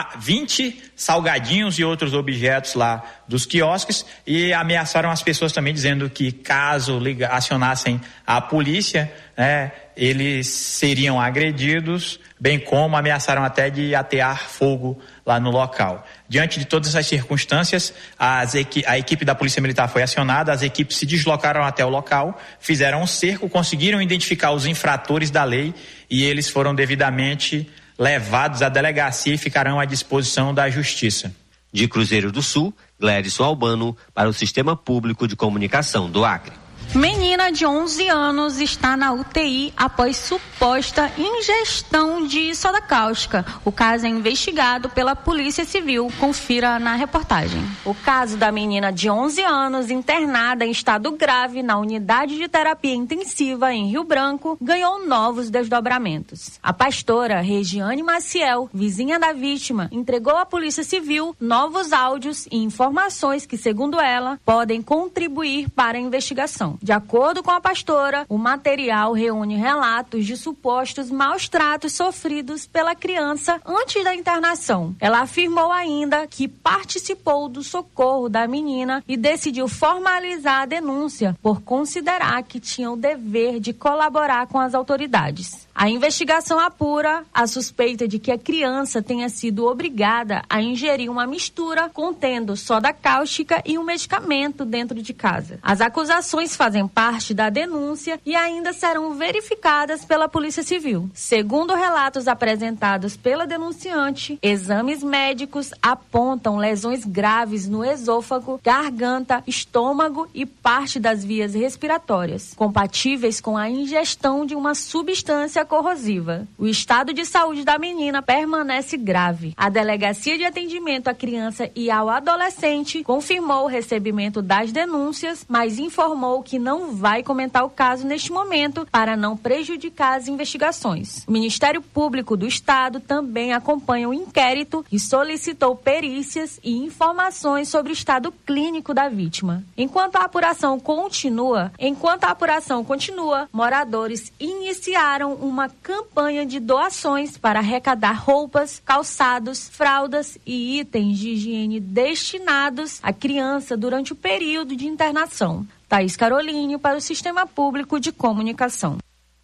vinte salgadinhos e outros objetos lá dos quiosques e ameaçaram as pessoas também, dizendo que caso liga, acionassem a polícia, né, eles seriam agredidos, bem como ameaçaram até de atear fogo lá no local. Diante de todas essas circunstâncias, as equi- a equipe da Polícia Militar foi acionada, as equipes se deslocaram até o local, fizeram um cerco, conseguiram identificar os infratores da lei e eles foram devidamente levados à delegacia e ficarão à disposição da Justiça. De Cruzeiro do Sul, Gledson Albano, para o Sistema Público de Comunicação do Acre. Menina de onze anos está na U T I após suposta ingestão de soda cáustica. O caso é investigado pela Polícia Civil. Confira na reportagem. O caso da menina de onze anos, internada em estado grave na unidade de terapia intensiva em Rio Branco, ganhou novos desdobramentos. A pastora Regiane Maciel, vizinha da vítima, entregou à Polícia Civil novos áudios e informações que, segundo ela, podem contribuir para a investigação. De acordo com a pastora, o material reúne relatos de supostos maus tratos sofridos pela criança antes da internação. Ela afirmou ainda que participou do socorro da menina e decidiu formalizar a denúncia por considerar que tinha o dever de colaborar com as autoridades. A investigação apura a suspeita de que a criança tenha sido obrigada a ingerir uma mistura contendo soda cáustica e um medicamento dentro de casa. As acusações fazem parte da denúncia e ainda serão verificadas pela Polícia Civil. Segundo relatos apresentados pela denunciante, exames médicos apontam lesões graves no esôfago, garganta, estômago e parte das vias respiratórias, compatíveis com a ingestão de uma substância corrosiva. O estado de saúde da menina permanece grave. A Delegacia de Atendimento à Criança e ao Adolescente confirmou o recebimento das denúncias, mas informou que que não vai comentar o caso neste momento para não prejudicar as investigações. O Ministério Público do Estado também acompanha o inquérito e solicitou perícias e informações sobre o estado clínico da vítima. Enquanto a apuração continua, enquanto a apuração continua, moradores iniciaram uma campanha de doações para arrecadar roupas, calçados, fraldas e itens de higiene destinados à criança durante o período de internação. Thaís Carolinho para o Sistema Público de Comunicação.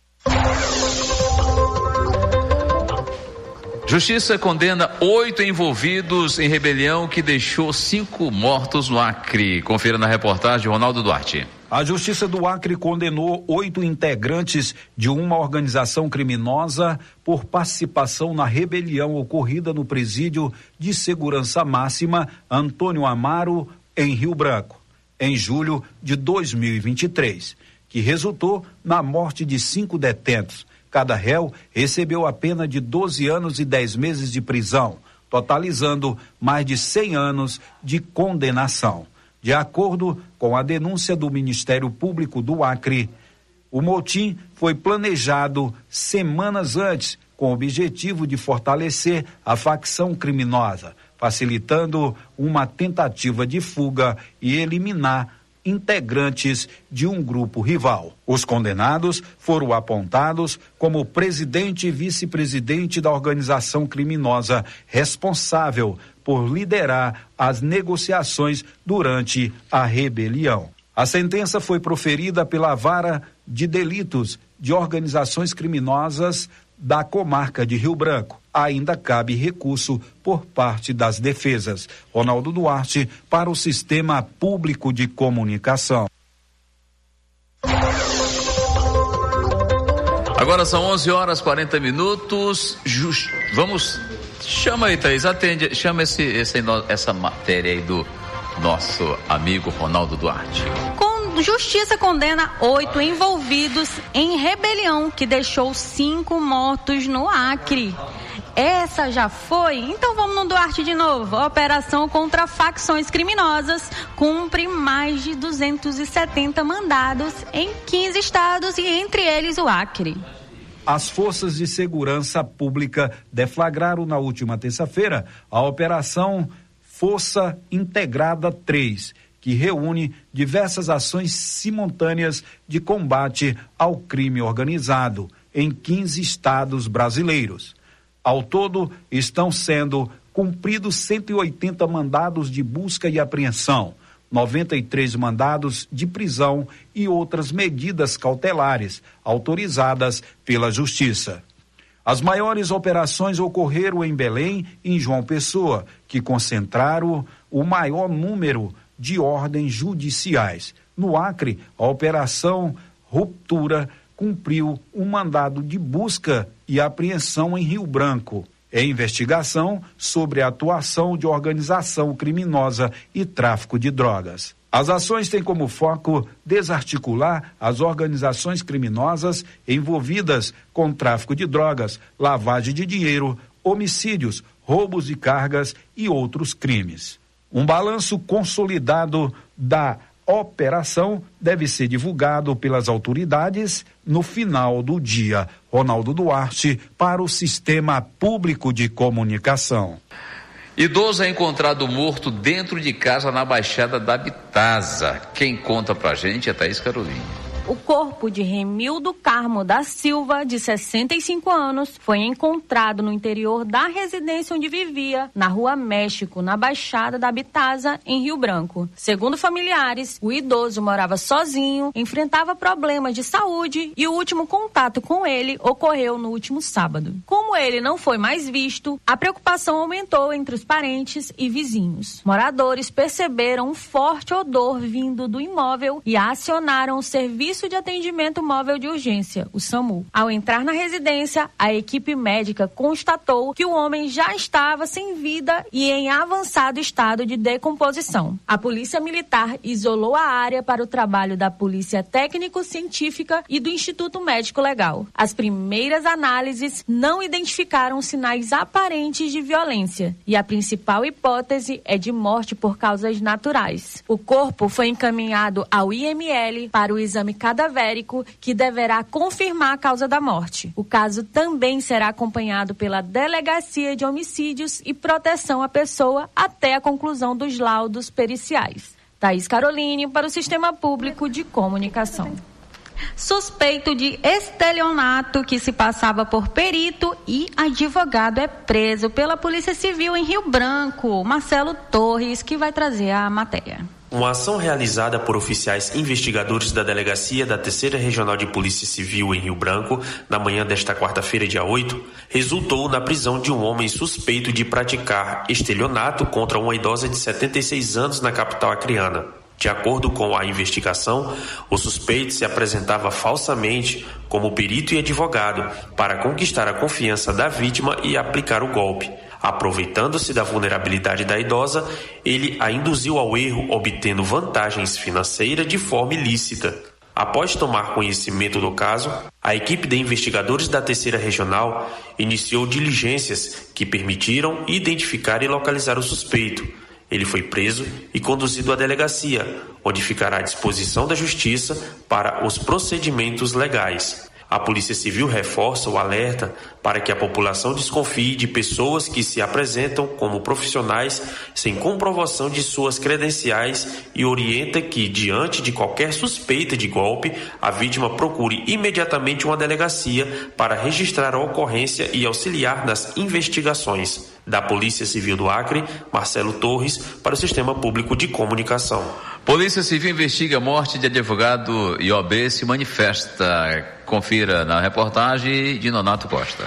Justiça condena oito envolvidos em rebelião que deixou cinco mortos no Acre. Confira na reportagem de Ronaldo Duarte. A Justiça do Acre condenou oito integrantes de uma organização criminosa por participação na rebelião ocorrida no presídio de segurança máxima Antônio Amaro, em Rio Branco, em julho de dois mil e vinte e três, que resultou na morte de cinco detentos. Cada réu recebeu a pena de doze anos e dez meses de prisão, totalizando mais de cem anos de condenação. De acordo com a denúncia do Ministério Público do Acre, o motim foi planejado semanas antes, com o objetivo de fortalecer a facção criminosa, facilitando uma tentativa de fuga e eliminar integrantes de um grupo rival. Os condenados foram apontados como presidente e vice-presidente da organização criminosa responsável por liderar as negociações durante a rebelião. A sentença foi proferida pela Vara de Delitos de Organizações Criminosas da comarca de Rio Branco. Ainda cabe recurso por parte das defesas. Ronaldo Duarte para o Sistema Público de Comunicação. Agora são onze horas e quarenta minutos. Just... Vamos. Chama aí, Thaís, atende. Chama esse, esse, essa matéria aí do nosso amigo Ronaldo Duarte. Justiça condena oito envolvidos em rebelião que deixou cinco mortos no Acre. Essa já foi? Então vamos no Duarte de novo. A operação contra facções criminosas cumpre mais de duzentos e setenta mandados em quinze estados e entre eles o Acre. As forças de segurança pública deflagraram na última terça-feira a Operação Força Integrada três, que reúne diversas ações simultâneas de combate ao crime organizado em quinze estados brasileiros. Ao todo, estão sendo cumpridos cento e oitenta mandados de busca e apreensão, noventa e três mandados de prisão e outras medidas cautelares autorizadas pela Justiça. As maiores operações ocorreram em Belém e em João Pessoa, que concentraram o maior número de ordens judiciais. No Acre, a Operação Ruptura cumpriu um mandado de busca e apreensão em Rio Branco. É investigação sobre a atuação de organização criminosa e tráfico de drogas. As ações têm como foco desarticular as organizações criminosas envolvidas com tráfico de drogas, lavagem de dinheiro, homicídios, roubos de cargas e outros crimes. Um balanço consolidado da operação deve ser divulgado pelas autoridades no final do dia. Ronaldo Duarte para o Sistema Público de Comunicação. Idoso é encontrado morto dentro de casa na Baixada da Bitasa. Quem conta pra gente é Thaís Carolinho. O corpo de Remildo Carmo da Silva, de sessenta e cinco anos, foi encontrado no interior da residência onde vivia, na Rua México, na Baixada da Bitasa, em Rio Branco. Segundo familiares, o idoso morava sozinho, enfrentava problemas de saúde e o último contato com ele ocorreu no último sábado. Como ele não foi mais visto, a preocupação aumentou entre os parentes e vizinhos. Moradores perceberam um forte odor vindo do imóvel e acionaram o serviço Serviço de Atendimento Móvel de Urgência, o SAMU. Ao entrar na residência, a equipe médica constatou que o homem já estava sem vida e em avançado estado de decomposição. A Polícia Militar isolou a área para o trabalho da Polícia Técnico-Científica e do Instituto Médico Legal. As primeiras análises não identificaram sinais aparentes de violência e a principal hipótese é de morte por causas naturais. O corpo foi encaminhado ao I M L para o exame cadavérico, que deverá confirmar a causa da morte. O caso também será acompanhado pela Delegacia de Homicídios e Proteção à Pessoa até a conclusão dos laudos periciais. Thaís Caroline, para o Sistema Público de Comunicação. Suspeito de estelionato que se passava por perito e advogado é preso pela Polícia Civil em Rio Branco. Marcelo Torres, que vai trazer a matéria. Uma ação realizada por oficiais investigadores da Delegacia da Terceira Regional de Polícia Civil em Rio Branco, na manhã desta quarta-feira, dia oito, resultou na prisão de um homem suspeito de praticar estelionato contra uma idosa de setenta e seis anos na capital acreana. De acordo com a investigação, o suspeito se apresentava falsamente como perito e advogado para conquistar a confiança da vítima e aplicar o golpe. Aproveitando-se da vulnerabilidade da idosa, ele a induziu ao erro, obtendo vantagens financeiras de forma ilícita. Após tomar conhecimento do caso, a equipe de investigadores da Terceira Regional iniciou diligências que permitiram identificar e localizar o suspeito. Ele foi preso e conduzido à delegacia, onde ficará à disposição da Justiça para os procedimentos legais. A Polícia Civil reforça o alerta para que a população desconfie de pessoas que se apresentam como profissionais sem comprovação de suas credenciais e orienta que, diante de qualquer suspeita de golpe, a vítima procure imediatamente uma delegacia para registrar a ocorrência e auxiliar nas investigações. Da Polícia Civil do Acre, Marcelo Torres, para o Sistema Público de Comunicação. Polícia Civil investiga a morte de advogado I O B se manifesta. Confira na reportagem de Nonato Costa.